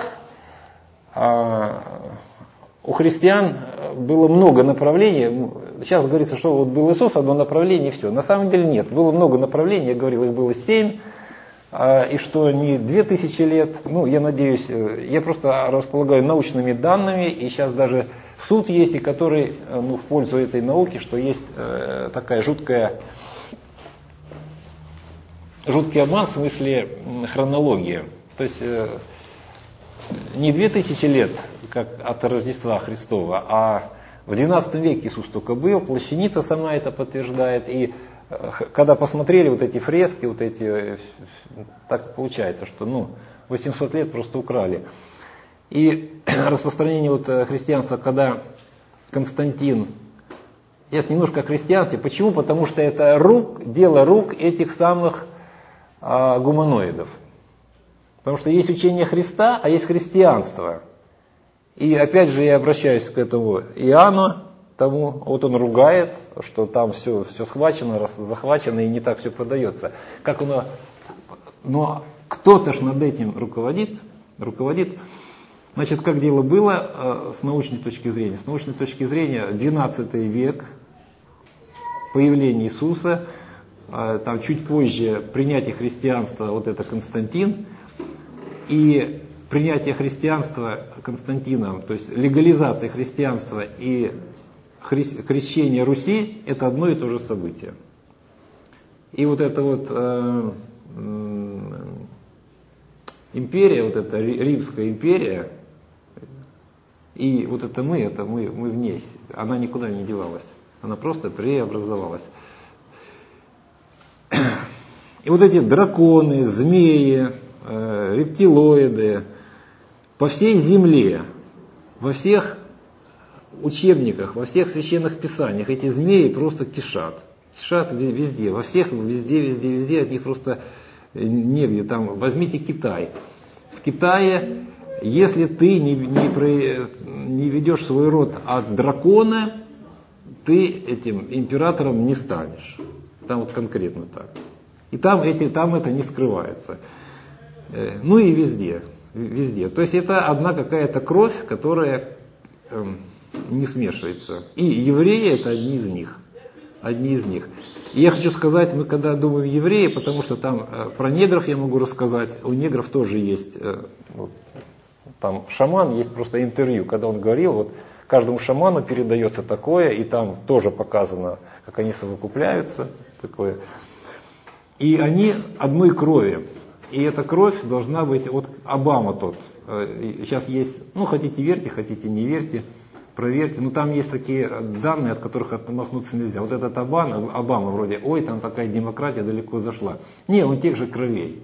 у христиан было много направлений. Сейчас говорится, что вот был Иисус, одно направление и все. На самом деле нет, было много направлений, я говорил, их было 7, и что не 2000 лет, я надеюсь, я просто располагаю научными данными, и сейчас даже суд есть, и который в пользу этой науки, что есть такая жуткий обман в смысле хронологии. То есть не 2000 лет, как от Рождества Христова, а в 12 веке Иисус только был, плащаница сама это подтверждает, и когда посмотрели вот эти фрески, вот эти, так получается, что 800 лет просто украли. И распространение вот христианства, когда Константин, сейчас немножко о христианстве, почему? Потому что это дело рук этих самых гуманоидов. Потому что есть учение Христа, а есть христианство. И опять же я обращаюсь к этому Иоанну, вот он ругает, что там все схвачено, захвачено и не так все продается. Но кто-то ж над этим руководит. Значит, как дело было с научной точки зрения? С научной точки зрения 12 век, появление Иисуса, там чуть позже принятие христианства, вот это Константин, и принятие христианства Константином, то есть легализация христианства и крещение Руси, это одно и то же событие. И вот эта вот империя, вот эта Римская империя, и вот это мы в ней, она никуда не девалась, она просто преобразовалась. И вот эти драконы, змеи, рептилоиды по всей земле, во всех учебниках, во всех священных писаниях эти змеи просто кишат. Кишат везде, во всех, везде, от них просто негде. Там, возьмите Китай. В Китае, если ты не ведешь свой род от дракона, ты этим императором не станешь. Там вот конкретно так. И там это не скрывается. Ну и везде. То есть это одна какая-то кровь, которая не смешивается. И евреи это одни из них. И я хочу сказать, мы когда думаем евреи, потому что там про негров я могу рассказать, у негров тоже есть, там шаман, есть просто интервью, когда он говорил, вот каждому шаману передается такое, и там тоже показано, как они совокупляются, такое. И они одной крови. И эта кровь должна быть, вот Обама тот, сейчас есть, хотите верьте, хотите не верьте, проверьте, но там есть такие данные, от которых отмахнуться нельзя. Вот этот Обама вроде, ой, там такая демократия далеко зашла. Не, он тех же кровей,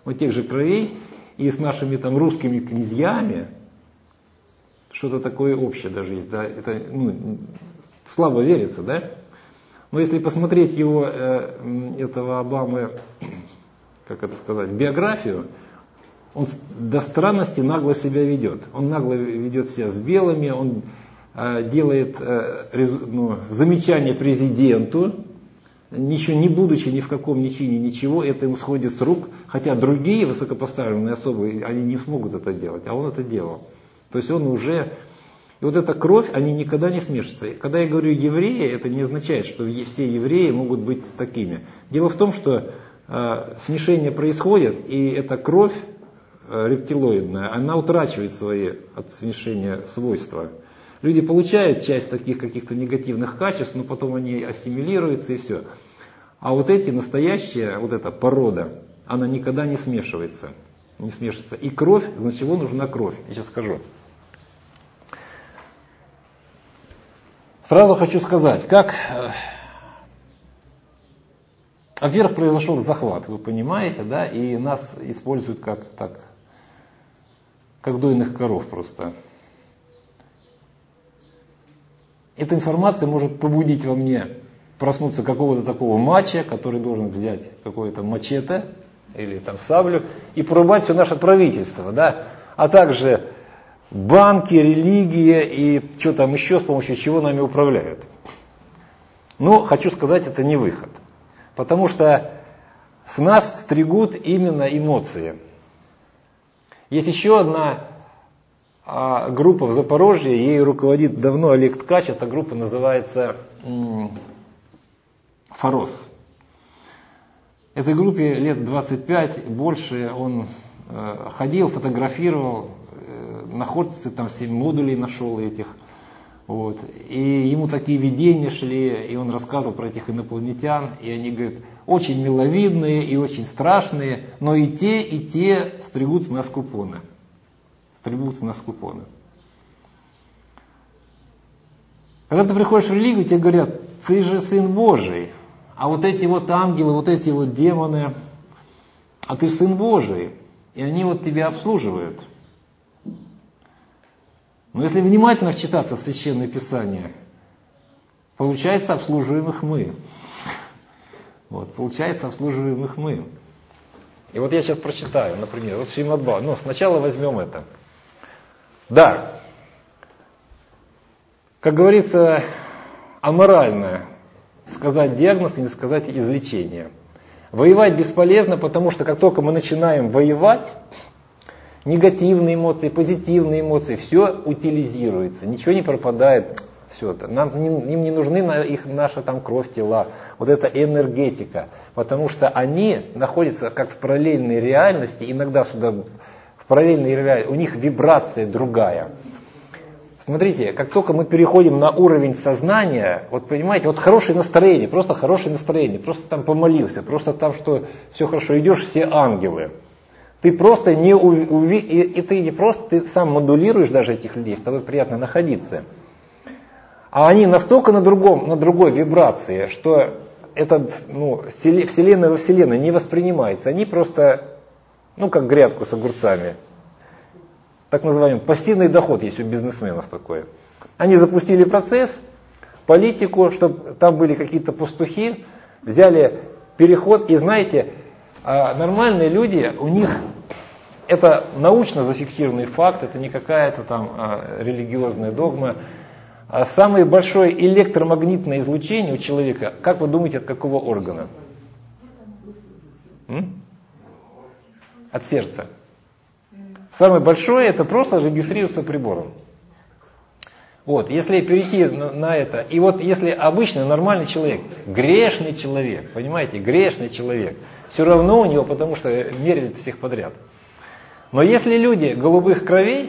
и с нашими там русскими князьями что-то такое общее даже есть, да, это, слабо верится, да. Но если посмотреть его, этого Обамы, как это сказать, биографию, он до странности нагло себя ведет. Он нагло ведет себя с белыми, он делает замечания президенту, ничего не будучи ни в каком ни чине, ничего, это ему сходит с рук, хотя другие высокопоставленные особы, они не смогут это делать, а он это делал. То есть он уже... И вот эта кровь, они никогда не смешиваются. Когда я говорю евреи, это не означает, что все евреи могут быть такими. Дело в том, что смешение происходит, и эта кровь рептилоидная, она утрачивает свои от смешения свойства. Люди получают часть таких каких-то негативных качеств, но потом они ассимилируются и все. А вот эти настоящая, вот эта порода, она никогда не смешивается. И кровь, для чего нужна кровь? Я сейчас скажу. Сразу хочу сказать, во-первых, произошел захват, вы понимаете, да, и нас используют как дойных коров просто. Эта информация может побудить во мне проснуться какого-то такого мачо, который должен взять какое-то мачете или там саблю и порубать все наше правительство, да, а также банки, религия и что там еще, с помощью чего нами управляют. Но хочу сказать, это не выход. Потому что с нас стригут именно эмоции. Есть еще одна группа в Запорожье, ей руководит давно Олег Ткач, эта группа называется «Форос». Этой группе лет 25, больше, он ходил, фотографировал, находится там 7 модулей нашел этих. Вот. И ему такие видения шли, и он рассказывал про этих инопланетян, и они говорят, очень миловидные и очень страшные, но и те стригутся нас купоны. Когда ты приходишь в религию, тебе говорят, ты же Сын Божий, а вот эти вот ангелы, вот эти вот демоны, а ты Сын Божий, и они вот тебя обслуживают. Но если внимательно вчитаться в Священное Писание, получается обслуживаемых мы. И вот я сейчас прочитаю, например, вот Шримад Бхагаватам. Сначала возьмем это. Да, как говорится, аморально сказать диагноз и не сказать излечение. Воевать бесполезно, потому что как только мы начинаем воевать, негативные эмоции, позитивные эмоции, все утилизируется, ничего не пропадает, все это. Им не нужны наша там кровь, тела, вот эта энергетика, потому что они находятся как в параллельной реальности, иногда сюда в параллельной реальности, у них вибрация другая. Смотрите, как только мы переходим на уровень сознания, вот понимаете, вот хорошее настроение, просто там помолился, просто там, что все хорошо, идешь, все ангелы. Ты просто ты сам модулируешь даже этих людей, с тобой приятно находиться. А они настолько на другой вибрации, что Вселенная во Вселенной не воспринимается. Они просто, как грядку с огурцами. Так называемый пассивный доход есть у бизнесменов такой. Они запустили процесс, политику, чтобы там были какие-то пастухи, взяли переход, и знаете, нормальные люди, у них это научно зафиксированный факт, это не какая-то там религиозная догма. Самое большое электромагнитное излучение у человека, как вы думаете, от какого органа? От сердца. Самое большое это просто регистрируется прибором. Вот, если перейти на это, и вот если обычный нормальный человек, грешный человек, понимаете, грешный человек, все равно у него, потому что меряют всех подряд. Но если люди голубых кровей,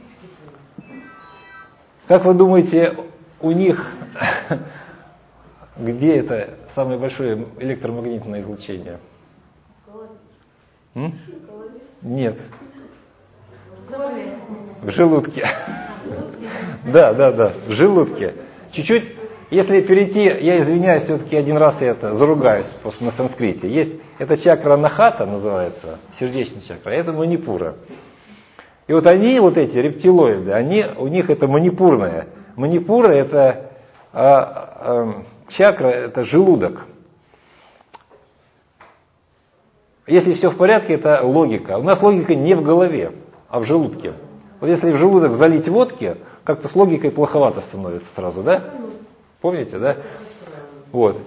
как вы думаете, у них, где это самое большое электромагнитное излучение? Нет. В желудке. Да, в желудке. Чуть-чуть, если перейти, я извиняюсь, все-таки один раз я это заругаюсь на санскрите. Есть, это чакра Анахата называется, сердечная чакра, это манипура. И вот они, вот эти рептилоиды, у них это манипурная. Манипура это чакра, это желудок. Если все в порядке, это логика. У нас логика не в голове, а в желудке. Вот если в желудок залить водки, как-то с логикой плоховато становится сразу, да? Помните, да? Вот.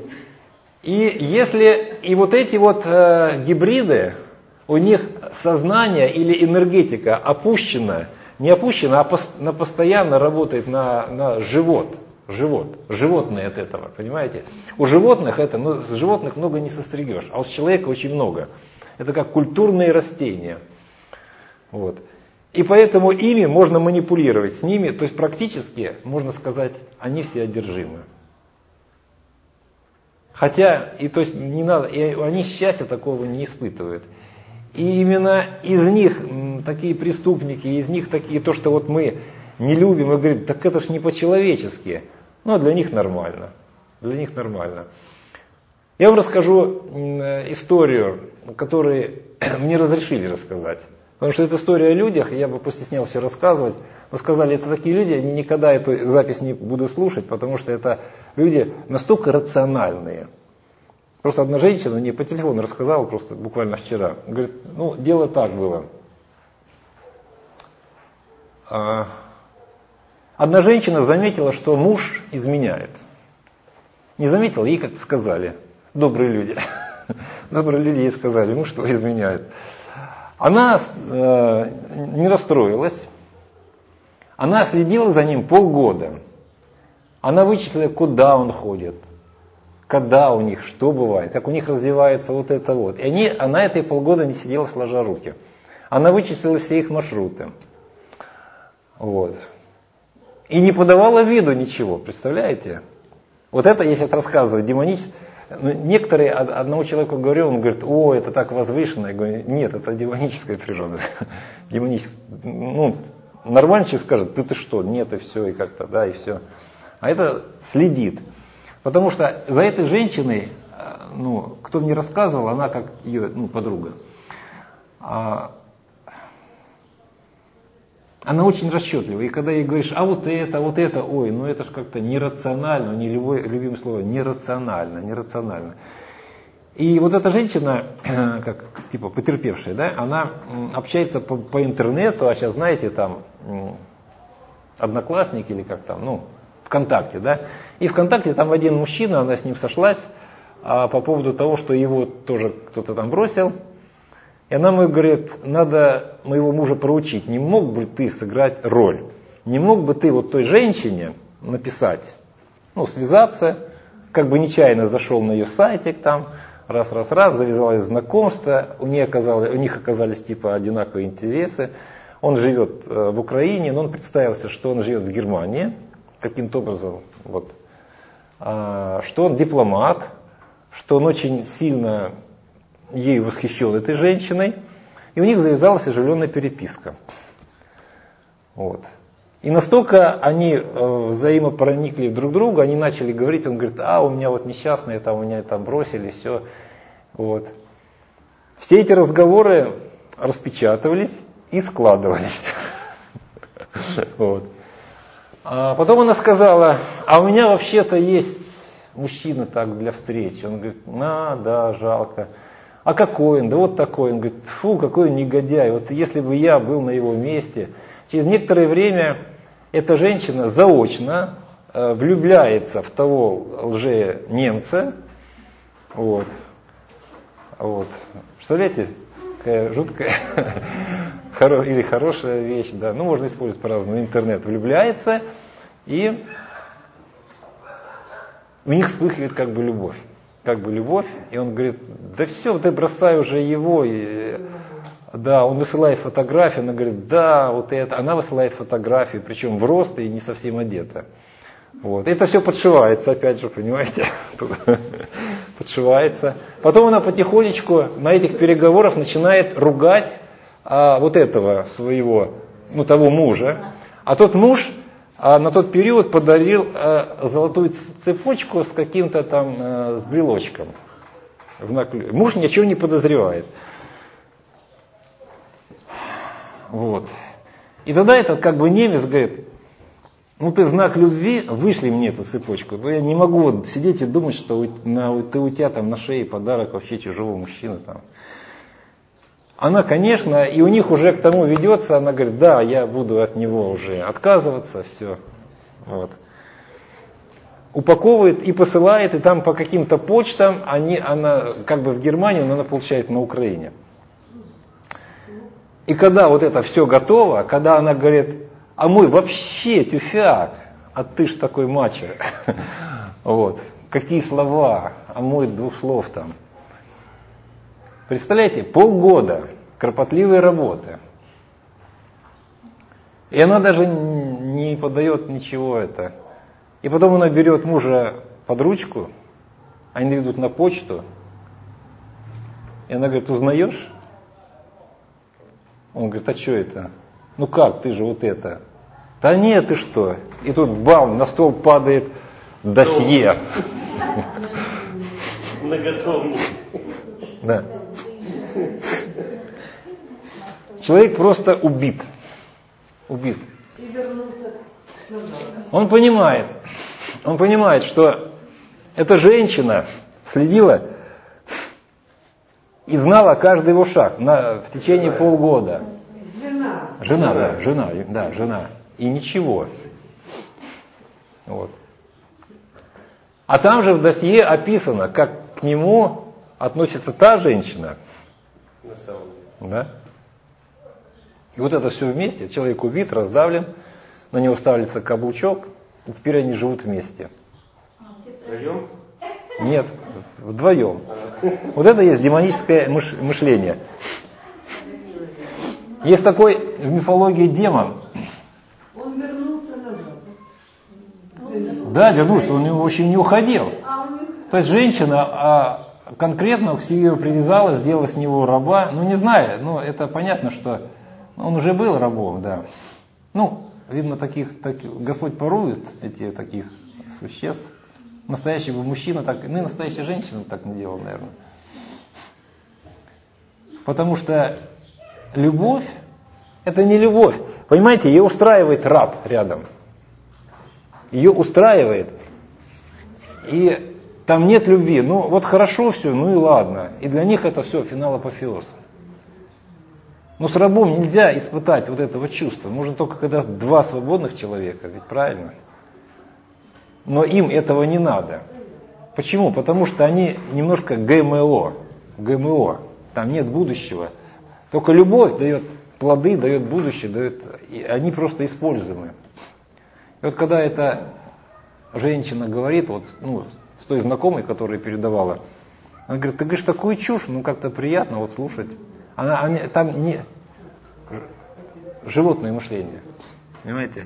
И вот эти вот гибриды, у них сознание или энергетика опущена, не опущена, а постоянно работает на живот. Животные от этого, понимаете? У животных с животных много не состригешь, а у человека очень много. Это как культурные растения. Вот. И поэтому ими можно манипулировать, с ними, то есть практически, можно сказать, они все одержимы. Хотя, то есть не надо, и они счастья такого не испытывают. И именно из них такие преступники, из них такие, то, что вот мы не любим, и говорим, так это ж не по-человечески. Но для них нормально. Для них нормально. Я вам расскажу историю, которую мне разрешили рассказать. Потому что это история о людях, я бы постеснялся рассказывать. Но сказали, это такие люди, они никогда эту запись не будут слушать, потому что это люди настолько рациональные. Просто одна женщина мне по телефону рассказала, просто буквально вчера. Говорит, дело так было. Одна женщина заметила, что муж изменяет. Не заметила, ей как-то сказали. Добрые люди. Добрые люди ей сказали, муж твой изменяет. Она не расстроилась. Она следила за ним полгода. Она вычислила, куда он ходит, когда у них, что бывает, как у них развивается вот это вот. И она эти полгода не сидела сложа руки. Она вычислила все их маршруты. Вот. И не подавала виду ничего, представляете? Вот это, если это рассказывать, демоническое. Некоторые, одному человеку говорю, он говорит, это так возвышенно. Я говорю, нет, это демоническая природа. Нормальный человек скажет, ты что, нет, и все, и как-то, да, и все. А это следит. Потому что за этой женщиной, кто мне рассказывал, она как ее подруга. Она очень расчетлива. И когда ей говоришь, вот это, это же как-то нерационально, не любимое слово, нерационально. И вот эта женщина, как типа потерпевшая, да, она общается по интернету, а сейчас, знаете, там Одноклассники или как там, ВКонтакте, да. И ВКонтакте там один мужчина, она с ним сошлась по поводу того, что его тоже кто-то там бросил. И она мне говорит, надо моего мужа проучить, не мог бы ты сыграть роль? Не мог бы ты вот той женщине написать, связаться, как бы нечаянно зашел на ее сайтик там, раз, завязалось знакомство, у них оказались типа одинаковые интересы. Он живет в Украине, но он представился, что он живет в Германии, каким-то образом, что он дипломат, что он очень сильно ею восхищен этой женщиной, и у них завязалась оживленная переписка. Вот. И настолько они взаимопроникли друг к другу, они начали говорить, он говорит, у меня вот несчастные, там, у меня там бросили, все. Вот. Все эти разговоры распечатывались и складывались. Вот. А потом она сказала, у меня вообще-то есть мужчина так для встречи. Он говорит, да, жалко. А какой он? Да вот такой. Он говорит, фу, какой он негодяй. Вот если бы я был на его месте. Через некоторое время эта женщина заочно влюбляется в того лже-немца. Вот. Представляете, какая жуткая или хорошая вещь, да. Ну, можно использовать по-разному. Интернет влюбляется, и у них вспыхивает как бы любовь. И он говорит, да все, ты бросай уже его. Да, он высылает фотографию, она говорит, да, вот это. Она высылает фотографию, причем в рост и не совсем одета. Вот. Это все подшивается, опять же, понимаете? Подшивается. Потом она потихонечку на этих переговорах начинает ругать вот этого своего, того мужа. А тот муж на тот период подарил золотую цепочку с каким-то там с брелочком. Муж ничего не подозревает. Вот. И тогда этот как бы немец говорит, ты знак любви, вышли мне эту цепочку. Я не могу сидеть и думать, что у тебя там на шее подарок вообще чужого мужчины. Там. Она, конечно, и у них уже к тому ведется, она говорит, да, я буду от него уже отказываться, все. Вот. Упаковывает и посылает, и там по каким-то почтам она как бы в Германии, но она получает на Украине. И когда вот это все готово, когда она говорит, мой вообще тюфяк, а ты ж такой мачо. Вот. Какие слова, мой 2 слов там. Представляете, полгода кропотливой работы. И она даже не подает ничего это. И потом она берет мужа под ручку, они идут на почту, и она говорит, узнаешь? Он говорит, а что это? Как, ты же вот это. Да нет, ты что? И тут бам, на стол падает досье. Наготовно. Да. Человек просто убит. И вернулся назад. Он понимает, что эта женщина следила и знала каждый его шаг в течение полгода. Жена. И ничего. Вот. А там же в досье описано, как к нему относится та женщина. На самом деле. Да? И вот это все вместе, человек убит, раздавлен, на него ставится каблучок, и теперь они живут вместе. Втроем? Нет, вдвоем. Вот это есть демоническое мышление. Есть такой в мифологии демон. Он вернулся назад. Да, вернулся, он очень не уходил. То есть женщина конкретно к себе привязала, сделала с него раба. Не знаю, это понятно, что он уже был рабом, да. Видно, Господь порует таких существ. Настоящий бы мужчина так, настоящая женщина так не делала, наверное. Потому что любовь – это не любовь. Понимаете, ее устраивает раб рядом. Ее устраивает. И там нет любви. Вот хорошо все, и ладно. И для них это все финал апофеоз. Но с рабом нельзя испытать вот этого чувства. Можно только когда 2 свободных человека, ведь правильно? Но им этого не надо. Почему? Потому что они немножко ГМО. Там нет будущего. Только любовь дает плоды, дает будущее, они просто используемы. И вот когда эта женщина говорит, с той знакомой, которая передавала, она говорит, ты говоришь такую чушь, как-то приятно слушать. Там не животное мышление. Понимаете?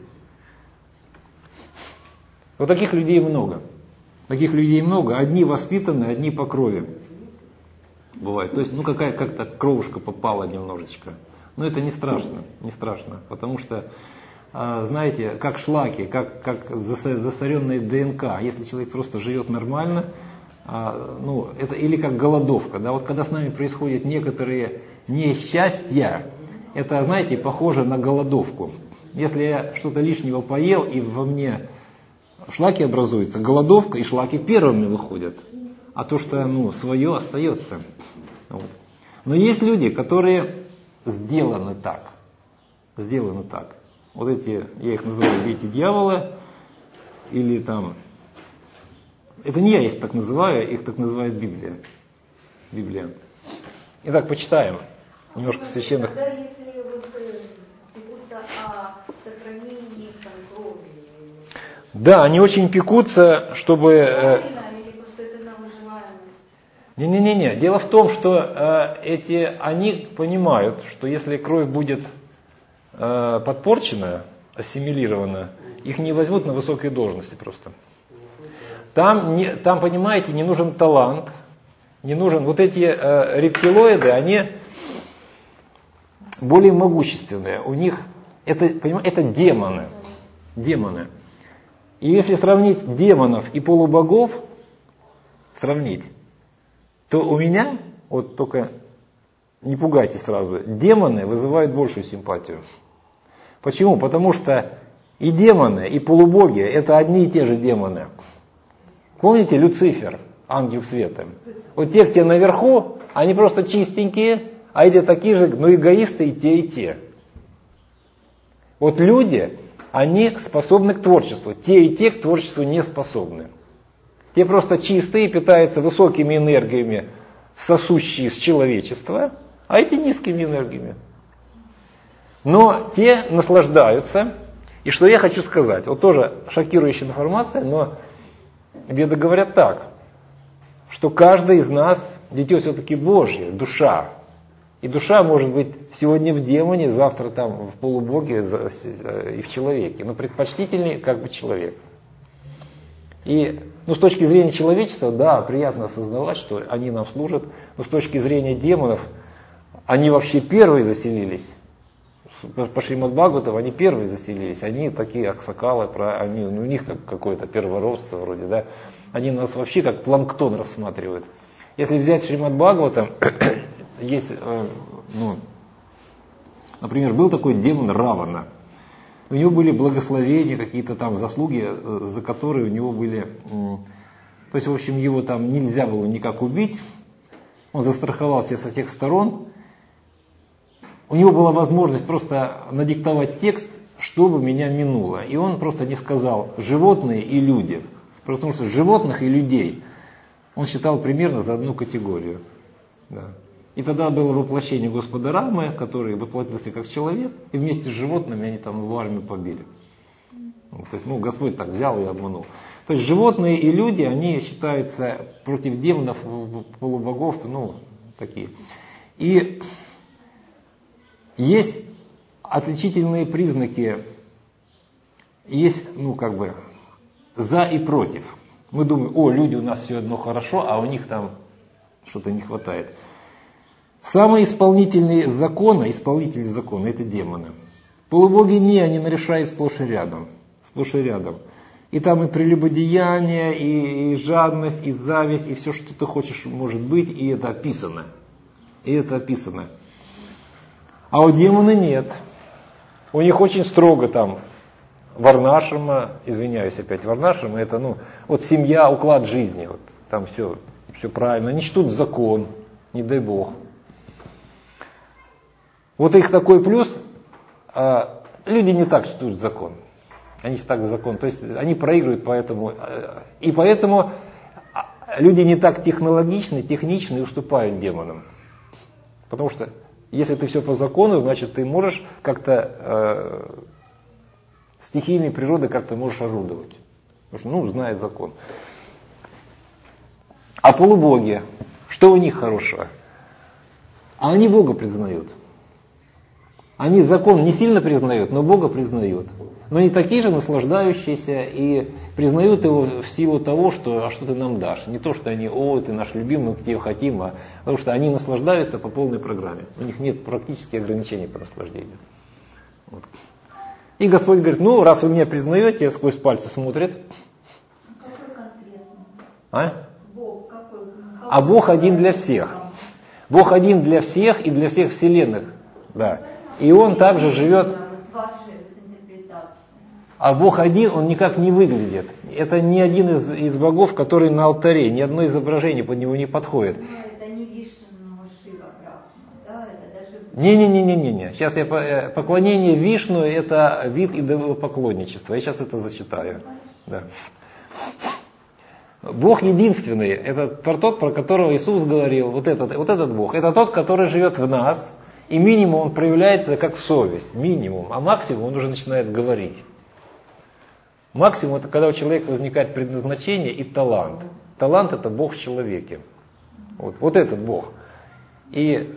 Вот таких людей много. Одни воспитаны, одни по крови. Бывает. То есть, как-то кровушка попала немножечко. Но это не страшно, потому что знаете, как шлаки, как засоренная ДНК. Если человек просто живет нормально, ну, это или как голодовка. Да? Вот когда с нами происходят некоторые несчастья, это, знаете, похоже на голодовку. Если я что-то лишнего поел и во мне шлаки образуются, голодовка, и шлаки первыми выходят. А то, что свое, остается. Вот. Но есть люди, которые сделаны так. Вот эти, я их называю дети дьявола, или там, это не я их так называю, их так называет Библия. Итак, почитаем немножко священных. Тогда если пекутся о сохранении крови. Да, они очень пекутся, чтобы... Или просто это на выживаемость? Не. Дело в том, что они понимают, что если кровь будет подпорчена, ассимилирована, их не возьмут на высокие должности просто. Там, понимаете, не нужен талант, не нужен... Вот эти рептилоиды, они более могущественные. У них это демоны. И если сравнить демонов и полубогов, то у меня, вот только не пугайте сразу, демоны вызывают большую симпатию. Почему? Потому что и демоны, и полубоги – это одни и те же демоны. Помните Люцифер, ангел света? Вот те, кто наверху, они просто чистенькие, а эти такие же, эгоисты и те. Вот люди, они способны к творчеству. Те и те к творчеству не способны. Те просто чистые, питаются высокими энергиями, сосущие с человечества, а эти низкими энергиями. Но те наслаждаются. И что я хочу сказать, вот тоже шокирующая информация, но веды говорят так, что каждый из нас дитё все-таки Божье, душа. И душа может быть сегодня в демоне, завтра там в полубоге и в человеке. Но предпочтительнее как бы человек. И с точки зрения человечества, да, приятно осознавать, что они нам служат. Но с точки зрения демонов, они вообще первые заселились. По Шримад Бхагаватам они первые заселились. Они такие аксакалы, у них какое-то первородство вроде, да. Они нас вообще как планктон рассматривают. Если взять Шримад Бхагаватам, есть, например, был такой демон Равана. У него были благословения, какие-то там заслуги, за которые у него были... То есть, в общем, его там нельзя было никак убить. Он застраховался со всех сторон. У него была возможность просто надиктовать текст, чтобы меня минуло. И он просто не сказал животные и люди. Потому что животных и людей он считал примерно за одну категорию. Да. И тогда было воплощение Господа Рамы, который воплотился как человек, и вместе с животными они там его армию побили. То есть, Господь так взял и обманул. То есть животные и люди, они считаются против демонов, полубогов, такие. И есть отличительные признаки, есть, за и против. Мы думаем, люди у нас все одно хорошо, а у них там что-то не хватает. Самые исполнители закона это демоны. Полубоги они нарешают сплошь и рядом. И там и прелюбодеяние, и жадность, и зависть, и все, что ты хочешь, может быть, и это описано. А у демона нет. У них очень строго там варнашрама, извиняюсь опять, варнашрама это, семья, уклад жизни, там все правильно. Они чтут закон, не дай Бог. Вот их такой плюс, люди не так чтут закон. Они так закон, то есть они проигрывают поэтому. И поэтому люди не так технологичны, техничны и уступают демонам. Потому что если ты все по закону, значит ты можешь как-то стихиями природы как-то можешь орудовать. Потому что, знает закон. А полубоги, что у них хорошего? А они Бога признают. Они закон не сильно признают, но Бога признают. Но они такие же наслаждающиеся и признают его в силу того, что ты нам дашь. Не то, что они, ты наш любимый, мы к тебе хотим, а потому что они наслаждаются по полной программе. У них нет практически ограничений по наслаждению. Вот. И Господь говорит, ну, раз вы меня признаете, сквозь пальцы смотрит. Какой конкретно? А? Бог какой? А Бог один для всех. Бог один для всех и для всех вселенных. Да. И Он также живет. Ваши интерпретации. А Бог один, Он никак не выглядит. Это ни один из богов, который на алтаре, ни одно изображение под него не подходит. Ну, это не Вишну, Шива, Брахма, да, это даже... Не. Сейчас поклонение Вишну, это вид идолопоклонничества. Я сейчас это зачитаю. Да. Бог единственный, это тот, про которого Иисус говорил, вот этот Бог, это тот, который живет в нас, и минимум он проявляется как совесть, минимум, а максимум он уже начинает говорить. Максимум это когда у человека возникает предназначение и талант. Талант это Бог в человеке. Вот этот Бог. И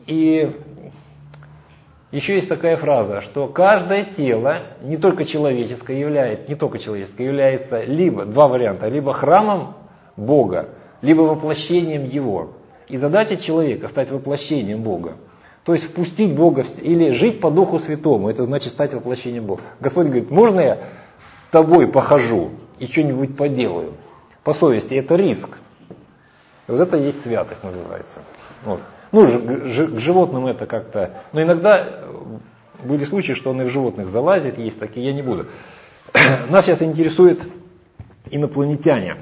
еще есть такая фраза, что каждое тело, не только человеческое, является либо, два варианта, либо храмом Бога, либо воплощением Его. И задача человека стать воплощением Бога. То есть впустить Бога или жить по Духу Святому, это значит стать воплощением Бога. Господь говорит, можно я тобой похожу и что-нибудь поделаю? По совести это риск. И вот это и есть святость называется. Вот. Ну, к животным это как-то... Но иногда были случаи, что он и в животных залазит, есть такие, я не буду. Нас сейчас интересует инопланетяне.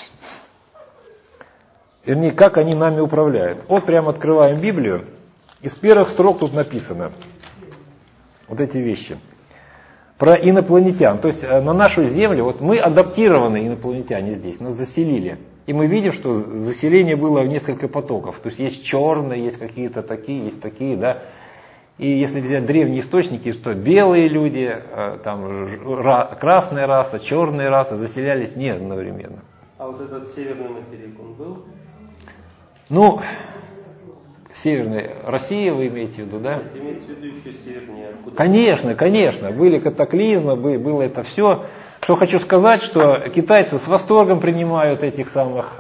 Вернее, как они нами управляют. Вот прямо открываем Библию, из первых строк тут написано вот эти вещи. Про инопланетян. То есть на нашу Землю, вот мы адаптированные инопланетяне здесь, нас заселили. И мы видим, что заселение было в несколько потоков. То есть есть черные, есть какие-то такие, есть такие, да. И если взять древние источники, что белые люди, там, красная раса, черная раса заселялись не одновременно. А вот этот северный материк, он был? Ну, северная Россия вы имеете в виду, да? Это имеется в виду еще севернее. Откуда? Конечно. Были катаклизмы, было это все. Что хочу сказать, что китайцы с восторгом принимают этих самых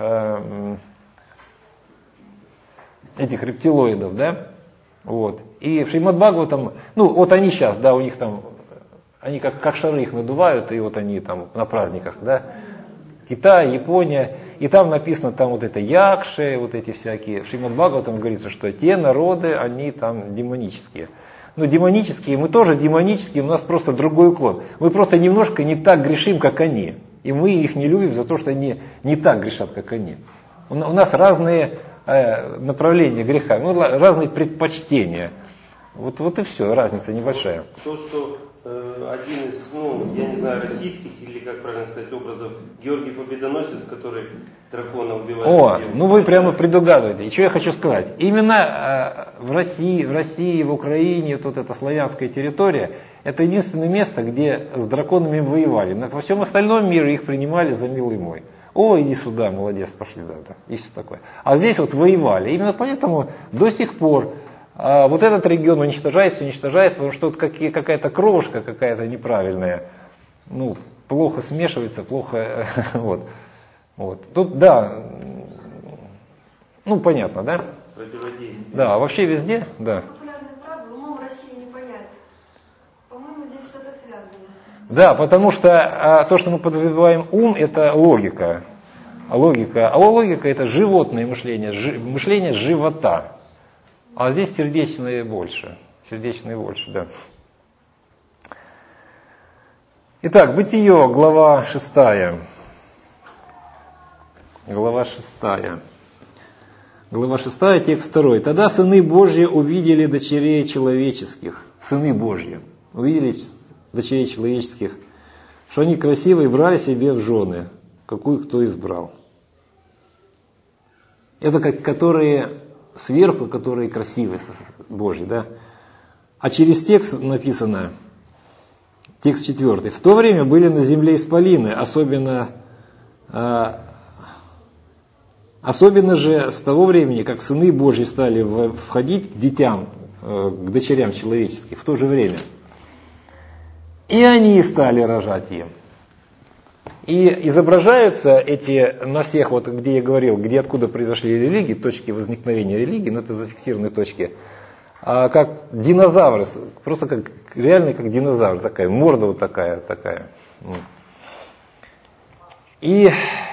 этих рептилоидов, да? Вот. И в Шримад Бхагаватам, ну вот они сейчас, да, у них там, они как шары их надувают, и вот они там на праздниках, да? Китай, Япония, и там написано, там вот это якши, вот эти всякие. В Шримад Бхагаватам говорится, что те народы, они там демонические. Ну, демонические, мы тоже демонические, у нас просто другой уклон. Мы просто немножко не так грешим, как они. И мы их не любим за то, что они не так грешат, как они. У нас разные направления греха, ну, разные предпочтения. Вот и все, разница небольшая. То, что один из, ну, я не знаю, российских или, как правильно сказать, образов, Георгий Победоносец, который дракона убивает. О, ну вы прямо предугадываете. И что я хочу сказать? Именно в России, в Украине, тут эта славянская территория, это единственное место, где с драконами воевали. Во всем остальном мире их принимали за милый мой. О, иди сюда, молодец, пошли, да, и все такое. А здесь вот воевали. Именно поэтому до сих пор вот этот регион уничтожается, потому что вот какая-то крошка какая-то неправильная, ну, плохо смешивается, плохо, вот. Тут, да, ну, понятно, да? Противодействие. Да, вообще везде, да. Популярная фраза, умом в России не понять. По-моему, здесь что-то связано. Да, потому что то, что мы подразумеваем ум, это логика. А логика это животное мышление, мышление живота. А здесь сердечное больше, да. Итак, Бытие, глава 6. Глава 6, текст 2. Тогда сыны Божьи увидели дочерей человеческих. Сыны Божьи увидели дочерей человеческих, что они красивые, брали себе в жены, какую кто избрал. Это как которые сверху, которые красивые, Божьи, да. А через текст написано, текст 4. В то время были на земле исполины, особенно же с того времени, как сыны Божьи стали входить к детям, к дочерям человеческим, в то же время. И они стали рожать им. И изображаются эти на всех, вот где я говорил, где откуда произошли религии, точки возникновения религии, но это зафиксированные точки, как динозавр, просто как реально как динозавр, такая морда вот такая. И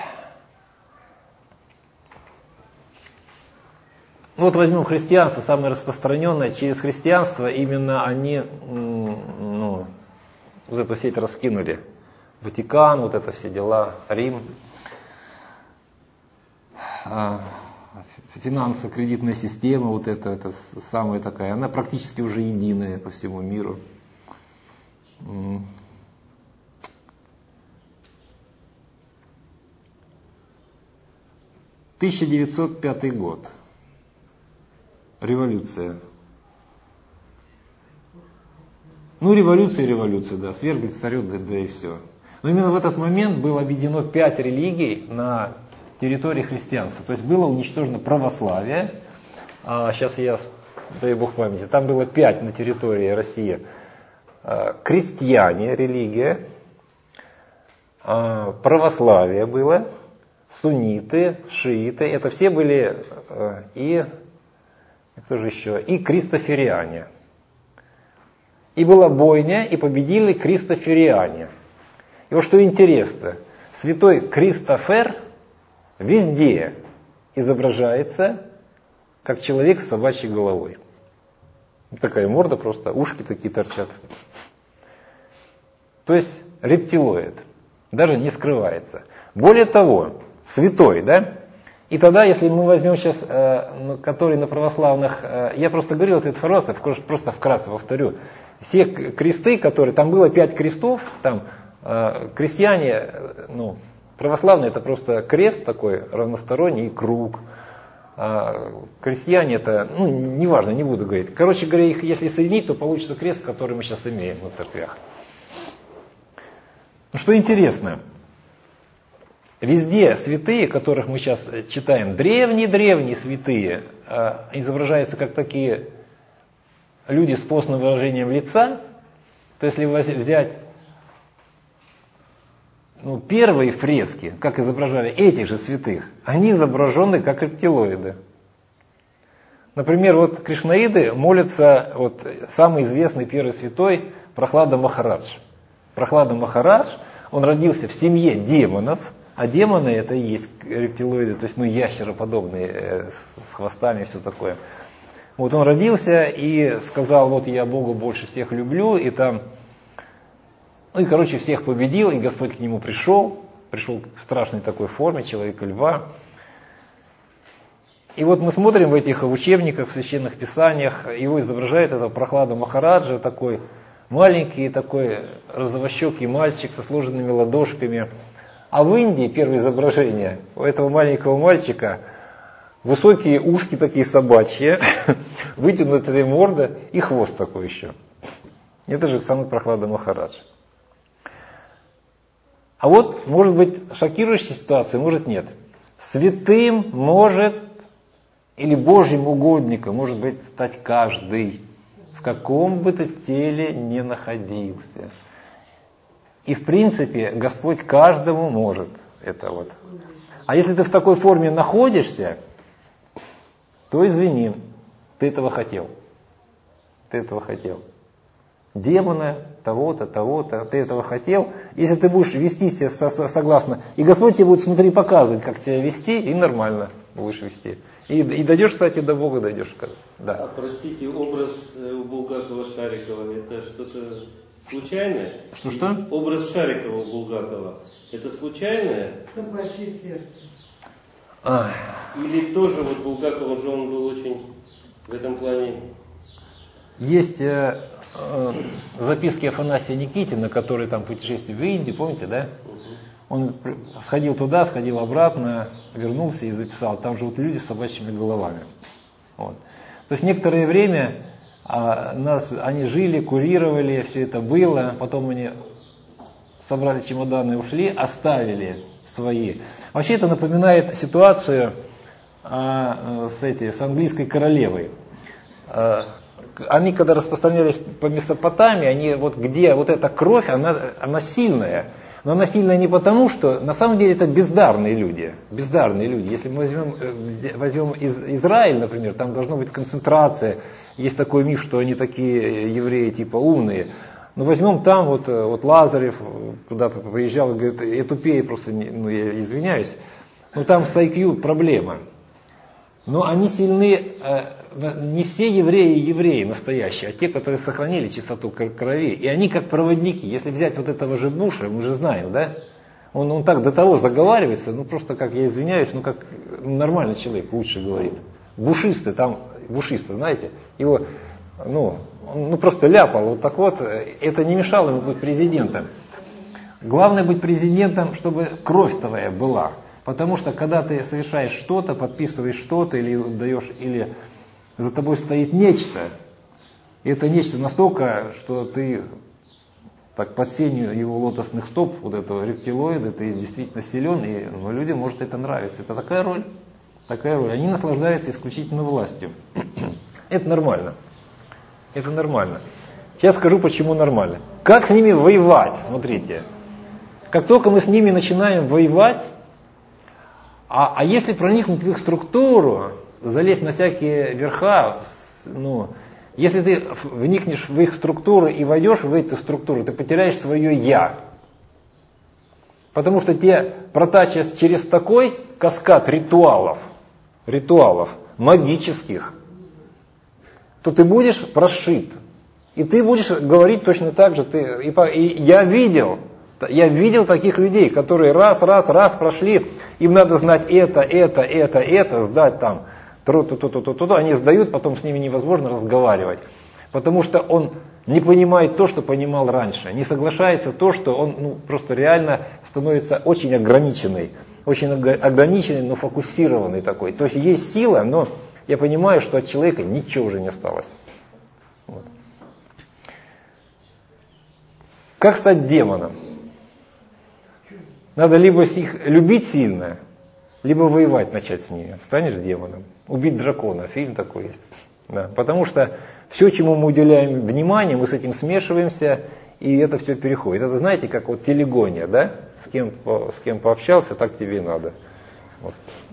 вот возьмем христианство, самое распространенное, через христианство именно они вот эту сеть раскинули. Ватикан, вот это все дела, Рим, финансово-кредитная система, вот это самая такая, она практически уже единая по всему миру. 1905 год. Революция. Революция, да, свергли царя, да и все. Но именно в этот момент было объединено 5 религий на территории христианства. То есть было уничтожено православие. Сейчас дай Бог памяти, там было 5 на территории России. Крестьяне, религия, православие было, сунниты, шииты, это все были и кто же еще? И кристофериане. И была бойня, и победили кристофериане. И вот что интересно, святой Кристофер везде изображается как человек с собачьей головой. Такая морда просто, ушки такие торчат. То есть рептилоид, даже не скрывается. Более того, святой, да? И тогда, если мы возьмем сейчас, который на православных, я просто говорил эту информацию, просто вкратце повторю. Все кресты, которые, там было 5 крестов, там крестьяне, православные это просто крест такой равносторонний и круг. Крестьяне это, неважно, не буду говорить. Короче говоря, их если соединить, то получится крест, который мы сейчас имеем на церквях. Что интересно. Везде святые, которых мы сейчас читаем, древние святые, изображаются как такие люди с постным выражением лица. То есть, если взять первые фрески, как изображали этих же святых, они изображены как рептилоиды. Например, вот кришнаиды молятся, самый известный первый святой Прохлада Махарадж. Прохлада Махарадж, он родился в семье демонов. А демоны это и есть рептилоиды, то есть ящероподобные, с хвостами и все такое. Вот он родился и сказал, я Бога больше всех люблю, и там, всех победил, и Господь к нему пришел в страшной такой форме, человека-льва. И мы смотрим в этих учебниках, в священных писаниях, его изображает этого Прохлада Махараджа, такой маленький, такой розовощекий мальчик со сложенными ладошками. А в Индии первое изображение у этого маленького мальчика высокие ушки такие собачьи, вытянутая морда и хвост такой еще. Это же самый Прохлада Махарадж. А может быть шокирующая ситуация, может нет. Святым может или Божьим угодником может быть стать каждый, в каком бы то теле ни находился. И в принципе Господь каждому может это . А если ты в такой форме находишься, то извини, ты этого хотел. Демона, того-то, ты этого хотел. Если ты будешь вести себя согласно, и Господь тебе будет внутри показывать, как себя вести, и нормально будешь вести. И дойдешь, кстати, до Бога дойдешь. Да. А простите, образ у Булгакова-Шарикова это что-то случайное? Что? Образ Шарикова у Булгакова это случайное? Собачье сердце. Или тоже Булгаков же он был очень в этом плане. Есть записки Афанасия Никитина, который там путешествие в Индию, помните, да? Он сходил туда, сходил обратно, вернулся и записал. Там же люди с собачьими головами. То есть некоторое время они жили, курировали, все это было, потом они собрали чемоданы, ушли, оставили свои. Вообще это напоминает ситуацию с английской королевой. Они когда распространялись по Месопотамии, где эта кровь, она сильная. Но она сильная не потому, что на самом деле это бездарные люди. Бездарные люди. Если мы возьмем Израиль, например, там должна быть концентрация. Есть такой миф, что они такие евреи типа умные. Но возьмем там вот Лазарев туда приезжал и говорит, я тупее просто, я извиняюсь. Но там с IQ проблема. Но они сильны, не все евреи настоящие, а те, которые сохранили чистоту крови. И они как проводники. Если взять вот этого же Буша, мы же знаем, да? Он так до того заговаривается, просто как, я извиняюсь, как нормальный человек лучше говорит. Бушисты, знаете, его, он просто ляпал вот так вот, это не мешало ему быть президентом. Главное быть президентом, чтобы кровь твоя была. Потому что когда ты совершаешь что-то, подписываешь что-то или даешь, или за тобой стоит нечто, и это нечто настолько, что ты так под сенью его лотосных стоп, вот этого рептилоида, ты действительно силен, и людям может это нравиться. Это такая роль. Они наслаждаются исключительно властью. Это нормально. Это нормально. Сейчас скажу, почему нормально. Как с ними воевать? Смотрите. Как только мы с ними начинаем воевать, а если проникнуть в их структуру, залезть на всякие верха, если ты вникнешь в их структуру и войдешь в эту структуру, ты потеряешь свое «я». Потому что тебе протачивать через такой каскад ритуалов магических, то ты будешь прошит. И ты будешь говорить точно так же. И я видел таких людей, которые раз прошли, им надо знать это, сдать там, они сдают, потом с ними невозможно разговаривать. Потому что он не понимает то, что понимал раньше, не соглашается то, что он просто реально становится очень ограниченный, но фокусированный такой. То есть сила, но я понимаю, что от человека ничего уже не осталось. Вот. Как стать демоном? Надо либо их любить сильно, либо воевать начать с ними. Станешь демоном. Убить дракона. Фильм такой есть. Да. Потому что все, чему мы уделяем внимание, мы с этим смешиваемся, и это все переходит. Это знаете, как вот телегония, да? С кем пообщался, так тебе и надо. Вот.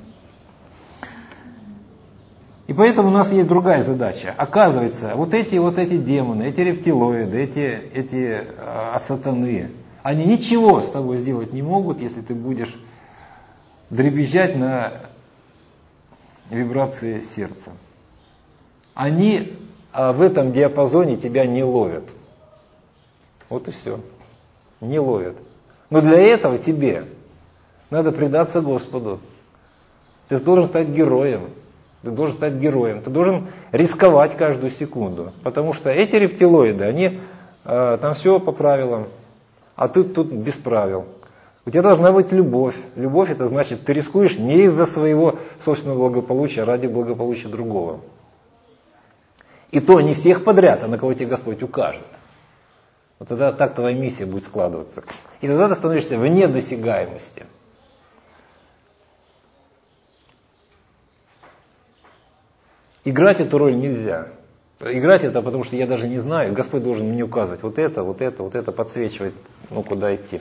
И поэтому у нас есть другая задача. Оказывается, вот эти демоны, эти рептилоиды, эти сатаны, они ничего с тобой сделать не могут, если ты будешь дребезжать на вибрации сердца. Они в этом диапазоне тебя не ловят. Вот и все. Не ловят. Но для этого тебе надо предаться Господу. Ты должен стать героем. Ты должен рисковать каждую секунду. Потому что эти рептилоиды, они там все по правилам. А ты тут без правил. У тебя должна быть любовь. Любовь — это значит, ты рискуешь не из-за своего собственного благополучия, а ради благополучия другого. И то не всех подряд, а на кого тебе Господь укажет. Вот тогда так твоя миссия будет складываться. И тогда ты становишься вне досягаемости. Играть эту роль нельзя. Играть это потому, что я даже не знаю. Господь должен мне указывать вот это, подсвечивать, куда идти.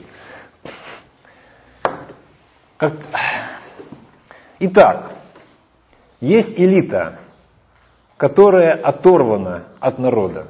Итак, есть элита, которая оторвана от народа.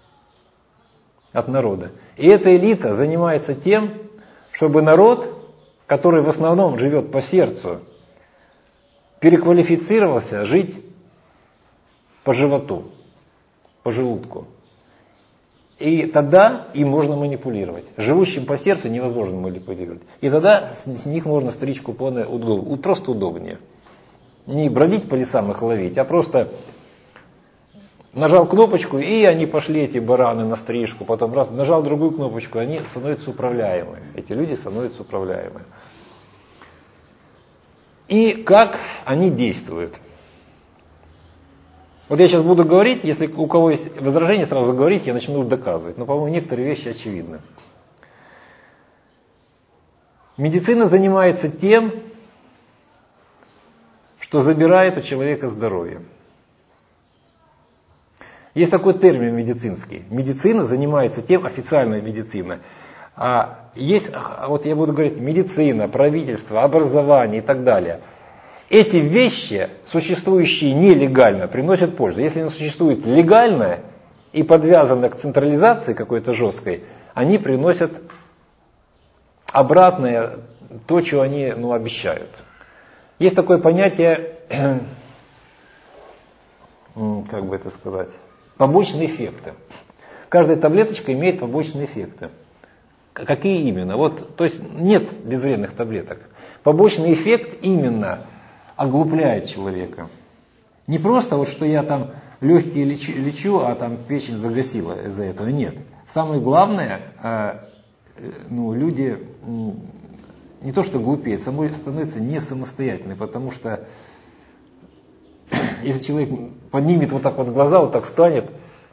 И эта элита занимается тем, чтобы народ, который в основном живет по сердцу, переквалифицировался жить по животу, по желудку. И тогда им можно манипулировать. Живущим по сердцу невозможно манипулировать. И тогда с них можно стричь купоны просто удобнее. Не бродить по лесам их ловить, а просто нажал кнопочку, и они пошли, эти бараны, на стрижку. Потом раз нажал другую кнопочку, они становятся управляемыми. Эти люди становятся управляемыми. И как они действуют? Вот я сейчас буду говорить, если у кого есть возражение, сразу говорить, я начну доказывать. Но, по-моему, некоторые вещи очевидны. Медицина занимается тем, что забирает у человека здоровье. Есть такой термин медицинский. Медицина занимается тем, официальная медицина, Есть, вот я буду говорить, медицина, правительство, образование и так далее. Эти вещи, существующие нелегально, приносят пользу. Если они существуют легально и подвязаны к централизации какой-то жесткой, они приносят обратное то, что они обещают. Есть такое понятие, как бы это сказать, побочные эффекты. Каждая таблеточка имеет побочные эффекты. Какие именно? Вот, то есть нет безвредных таблеток. Побочный эффект именно оглупляет человека. Не просто вот, что я там легкие лечу, а там печень загасила из-за этого. Нет. Самое главное, люди не то что глупеют, становятся не самостоятельны, потому что если человек поднимет вот так вот глаза, вот так встанет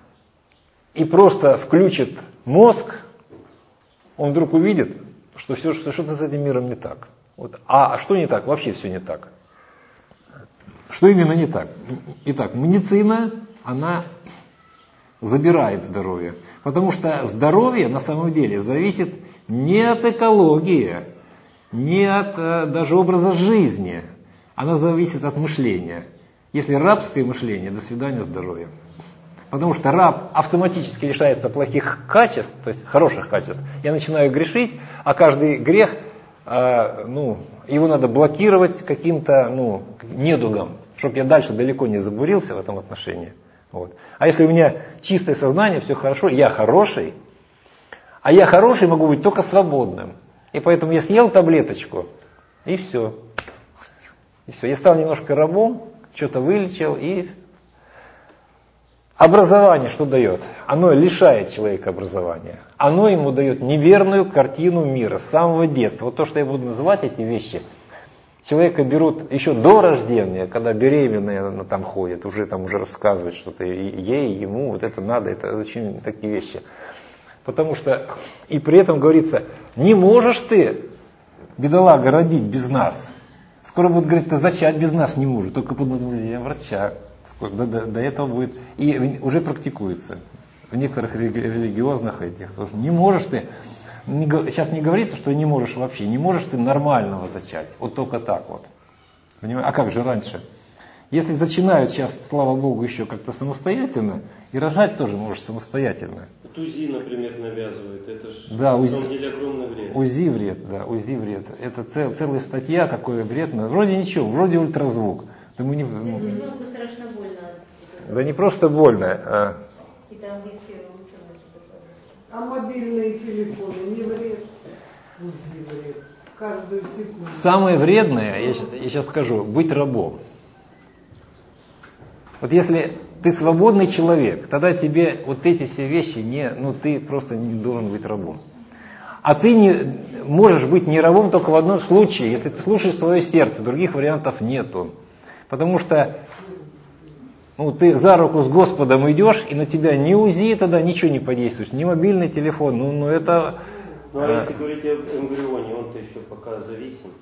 и просто включит мозг, он вдруг увидит, что что-то с этим миром не так. Вот. А что не так? Вообще все не так. Что именно не так? Итак, медицина, она забирает здоровье. Потому что здоровье на самом деле зависит не от экологии, не от даже образа жизни. Она зависит от мышления. Если рабское мышление, до свидания, здоровье. Потому что раб автоматически лишается плохих качеств, то есть хороших качеств. Я начинаю грешить, а каждый грех, его надо блокировать каким-то недугом, чтобы я дальше далеко не забурился в этом отношении. Вот. А если у меня чистое сознание, все хорошо, я хороший, а я хороший могу быть только свободным. И поэтому я съел таблеточку, и все. И все. Я стал немножко рабом, что-то вылечил, и образование что дает? Оно лишает человека образования. Оно ему дает неверную картину мира с самого детства. Вот то, что я буду называть эти вещи, человека берут еще до рождения, когда беременная она там ходит, уже рассказывает что-то ей, ему, вот это надо, это очень такие вещи. Потому что, и при этом говорится, не можешь ты, бедолага, родить без нас. Скоро будут говорить, ты зачать без нас не можешь, только под наблюдением врача. До этого будет, и уже практикуется в некоторых религиозных этих. Не можешь ты, сейчас не говорится, что не можешь вообще, не можешь ты нормального зачать, вот только так вот. А как же раньше? Если зачинают сейчас, слава Богу, еще как-то самостоятельно, и рожать тоже можешь самостоятельно. УЗИ, например, навязывают, это же да, на самом деле огромный вред. УЗИ вред. Это целая статья, какой вред. Вроде ничего, вроде ультразвук. Ребенку страшно больно. Да не просто больно, Какие-то английские ученые что-то. А мобильные телефоны не вред? УЗИ вред. Каждую секунду. Самое вредное, я сейчас скажу, быть рабом. Вот если ты свободный человек, тогда тебе вот эти все вещи ты просто не должен быть рабом. А ты можешь быть не рабом только в одном случае, если ты слушаешь свое сердце, других вариантов нету. Потому что ты за руку с Господом идешь, и на тебя ни УЗИ тогда ничего не подействует, ни мобильный телефон, это... А если говорить об эмбрионе, он-то еще пока зависим.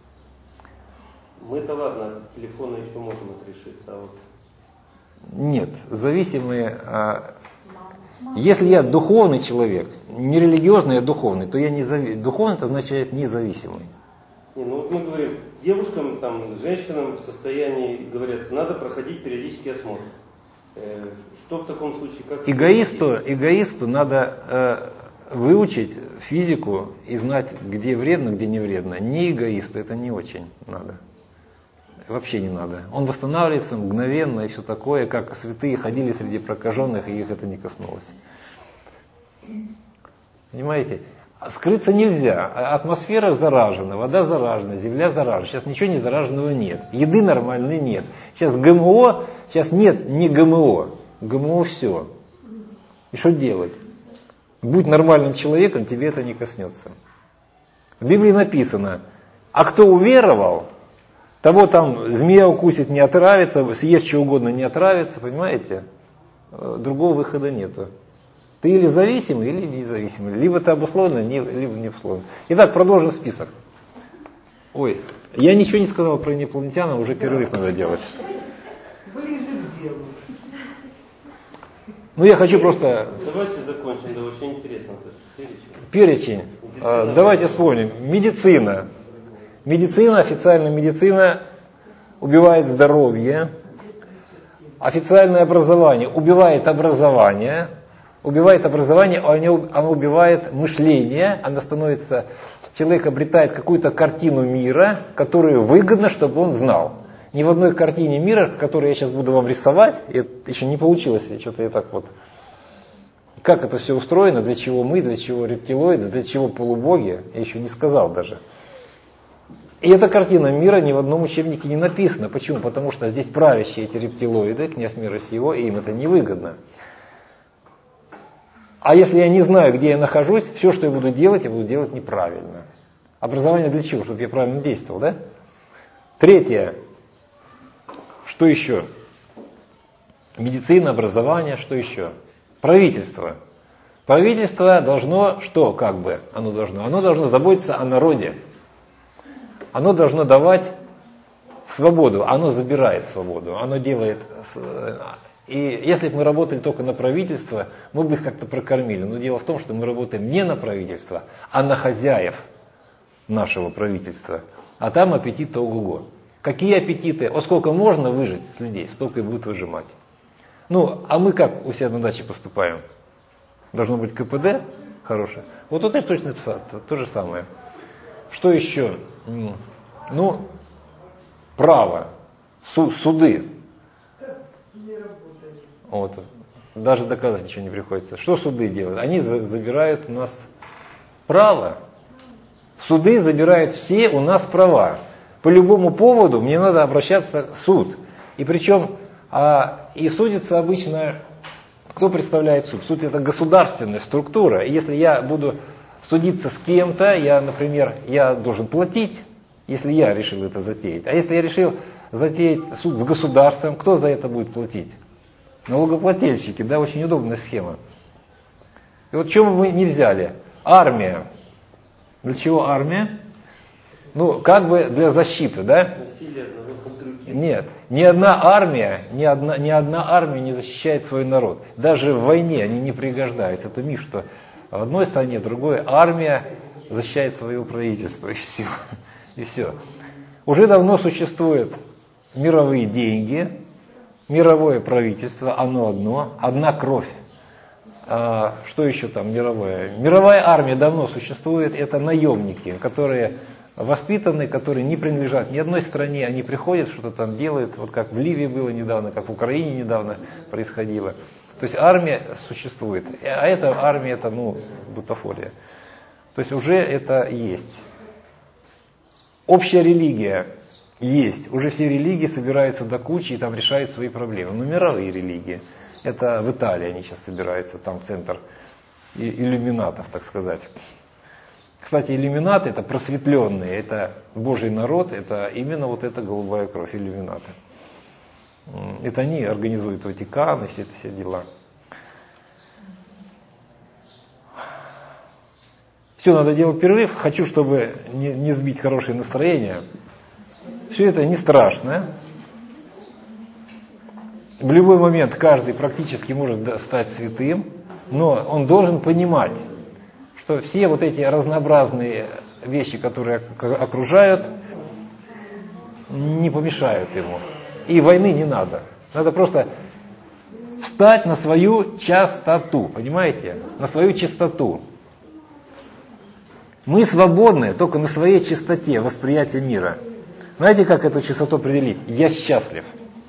Мы-то ладно, от телефона еще можем отрешиться, а вот... Нет, зависимые... Если я духовный человек, не религиозный, а духовный, то я не зависимый. Духовный это означает независимый. Вот мы говорим, девушкам, женщинам в состоянии, говорят, надо проходить периодический осмотр. Что в таком случае? Как эгоисту надо выучить физику и знать, где вредно, где не вредно. Не эгоисту, это не очень надо. Вообще не надо. Он восстанавливается мгновенно и все такое, как святые ходили среди прокаженных, и их это не коснулось. Понимаете? Скрыться нельзя. Атмосфера заражена, вода заражена, земля заражена. Сейчас ничего не зараженного нет. Еды нормальной нет. Сейчас ГМО, сейчас нет не ГМО. ГМО все. И что делать? Будь нормальным человеком, тебе это не коснется. В Библии написано, а кто уверовал, того там змея укусит, не отравится, съест что угодно, не отравится, понимаете? Другого выхода нету. Ты или зависимый, или независимый. Либо ты обусловлен, либо не обусловлен. Итак, продолжим список. Ой, я ничего не сказал про инопланетян, уже перерыв надо делать. Ближе к делу. Ну я хочу просто... Давайте закончим, да, очень интересно. Перечень. Давайте вспомним. Медицина. Медицина, официальная медицина убивает здоровье. Официальное образование убивает образование. Убивает образование, оно убивает мышление. Оно становится... Человек обретает какую-то картину мира, которую выгодно, чтобы он знал. Ни в одной картине мира, которую я сейчас буду вам рисовать, это еще не получилось, что-то я так вот... Как это все устроено, для чего мы, для чего рептилоиды, для чего полубоги, я еще не сказал даже. И эта картина мира ни в одном учебнике не написана. Почему? Потому что здесь правящие эти рептилоиды, князь мира сего, и им это невыгодно. А если я не знаю, где я нахожусь, все, что я буду делать неправильно. Образование для чего? Чтобы я правильно действовал, да? Третье. Что еще? Медицина, образование, что еще? Правительство. Правительство должно, что как бы оно должно? Оно должно заботиться о народе. Оно должно давать свободу. Оно забирает свободу. Оно делает... И если бы мы работали только на правительство, мы бы их как-то прокормили. Но дело в том, что мы работаем не на правительство, а на хозяев нашего правительства. А там аппетиты ого-го. Какие аппетиты? Сколько можно выжить с людей, столько и будут выжимать. Ну, а мы как у себя на даче поступаем? Должно быть КПД хорошее. Вот это точно то же самое. Что еще? Ну, право, суды. Вот. Даже доказывать ничего не приходится. Что суды делают? Они забирают у нас право. Суды забирают все у нас права. По любому поводу мне надо обращаться в суд. И причем, и судится обычно, кто представляет суд? Суд — это государственная структура. И если я буду судиться с кем-то, например, я должен платить, если я решил это затеять. А если я решил затеять суд с государством, кто за это будет платить? Налогоплательщики, да, очень удобная схема. И вот чего мы не взяли? Армия. Для чего армия? Ну, как бы для защиты, да? Насилие одного под другим. Нет, ни одна армия не защищает свой народ. Даже в войне они не пригождаются. Это миф, что в одной стране, в другой армия защищает свое правительство, и все. И все. Уже давно существуют мировые деньги, мировое правительство, оно одно, одна кровь. Что еще там мировое? Мировая армия давно существует, это наемники, которые воспитаны, которые не принадлежат ни одной стране, они приходят, что-то там делают, вот как в Ливии было недавно, как в Украине недавно происходило. То есть армия существует, а эта армия, это, бутафория. То есть уже это есть. Общая религия есть. Уже все религии собираются до кучи и там решают свои проблемы. Но мировые религии, это в Италии они сейчас собираются, там центр иллюминатов, так сказать. Кстати, иллюминаты — это просветленные, это Божий народ, это именно вот эта голубая кровь, иллюминаты. Это они организуют Ватикан и все дела. Все, надо делать перерыв. Хочу, чтобы не сбить хорошее настроение. Все это не страшно. В любой момент каждый практически может стать святым, но он должен понимать, что все вот эти разнообразные вещи, которые окружают, не помешают ему. И войны не надо. Надо просто встать на свою частоту, понимаете? На свою чистоту. Мы свободны только на своей чистоте восприятия мира. Знаете, как эту чистоту определить? Я счастлив.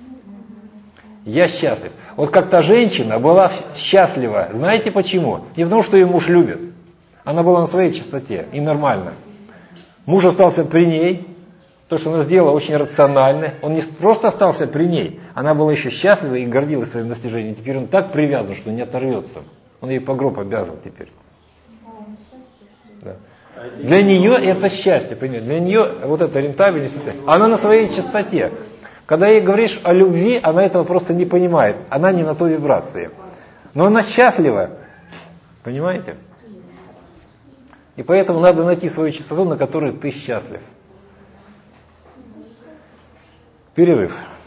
Я счастлив. Вот как та женщина была счастлива. Знаете почему? Не потому, что ее муж любит. Она была на своей чистоте, и нормально. Муж остался при ней. То, что она сделала, очень рационально. Он не просто остался при ней. Она была еще счастлива и гордилась своим достижением. Теперь он так привязан, что не оторвется. Он ей по гроб обязан теперь. Да. Для нее это счастье, понимаете? Для нее вот эта рентабельность, она на своей чистоте. Когда ей говоришь о любви, она этого просто не понимает. Она не на той вибрации. Но она счастлива. Понимаете? И поэтому надо найти свою чистоту, на которой ты счастлив. Перерыв.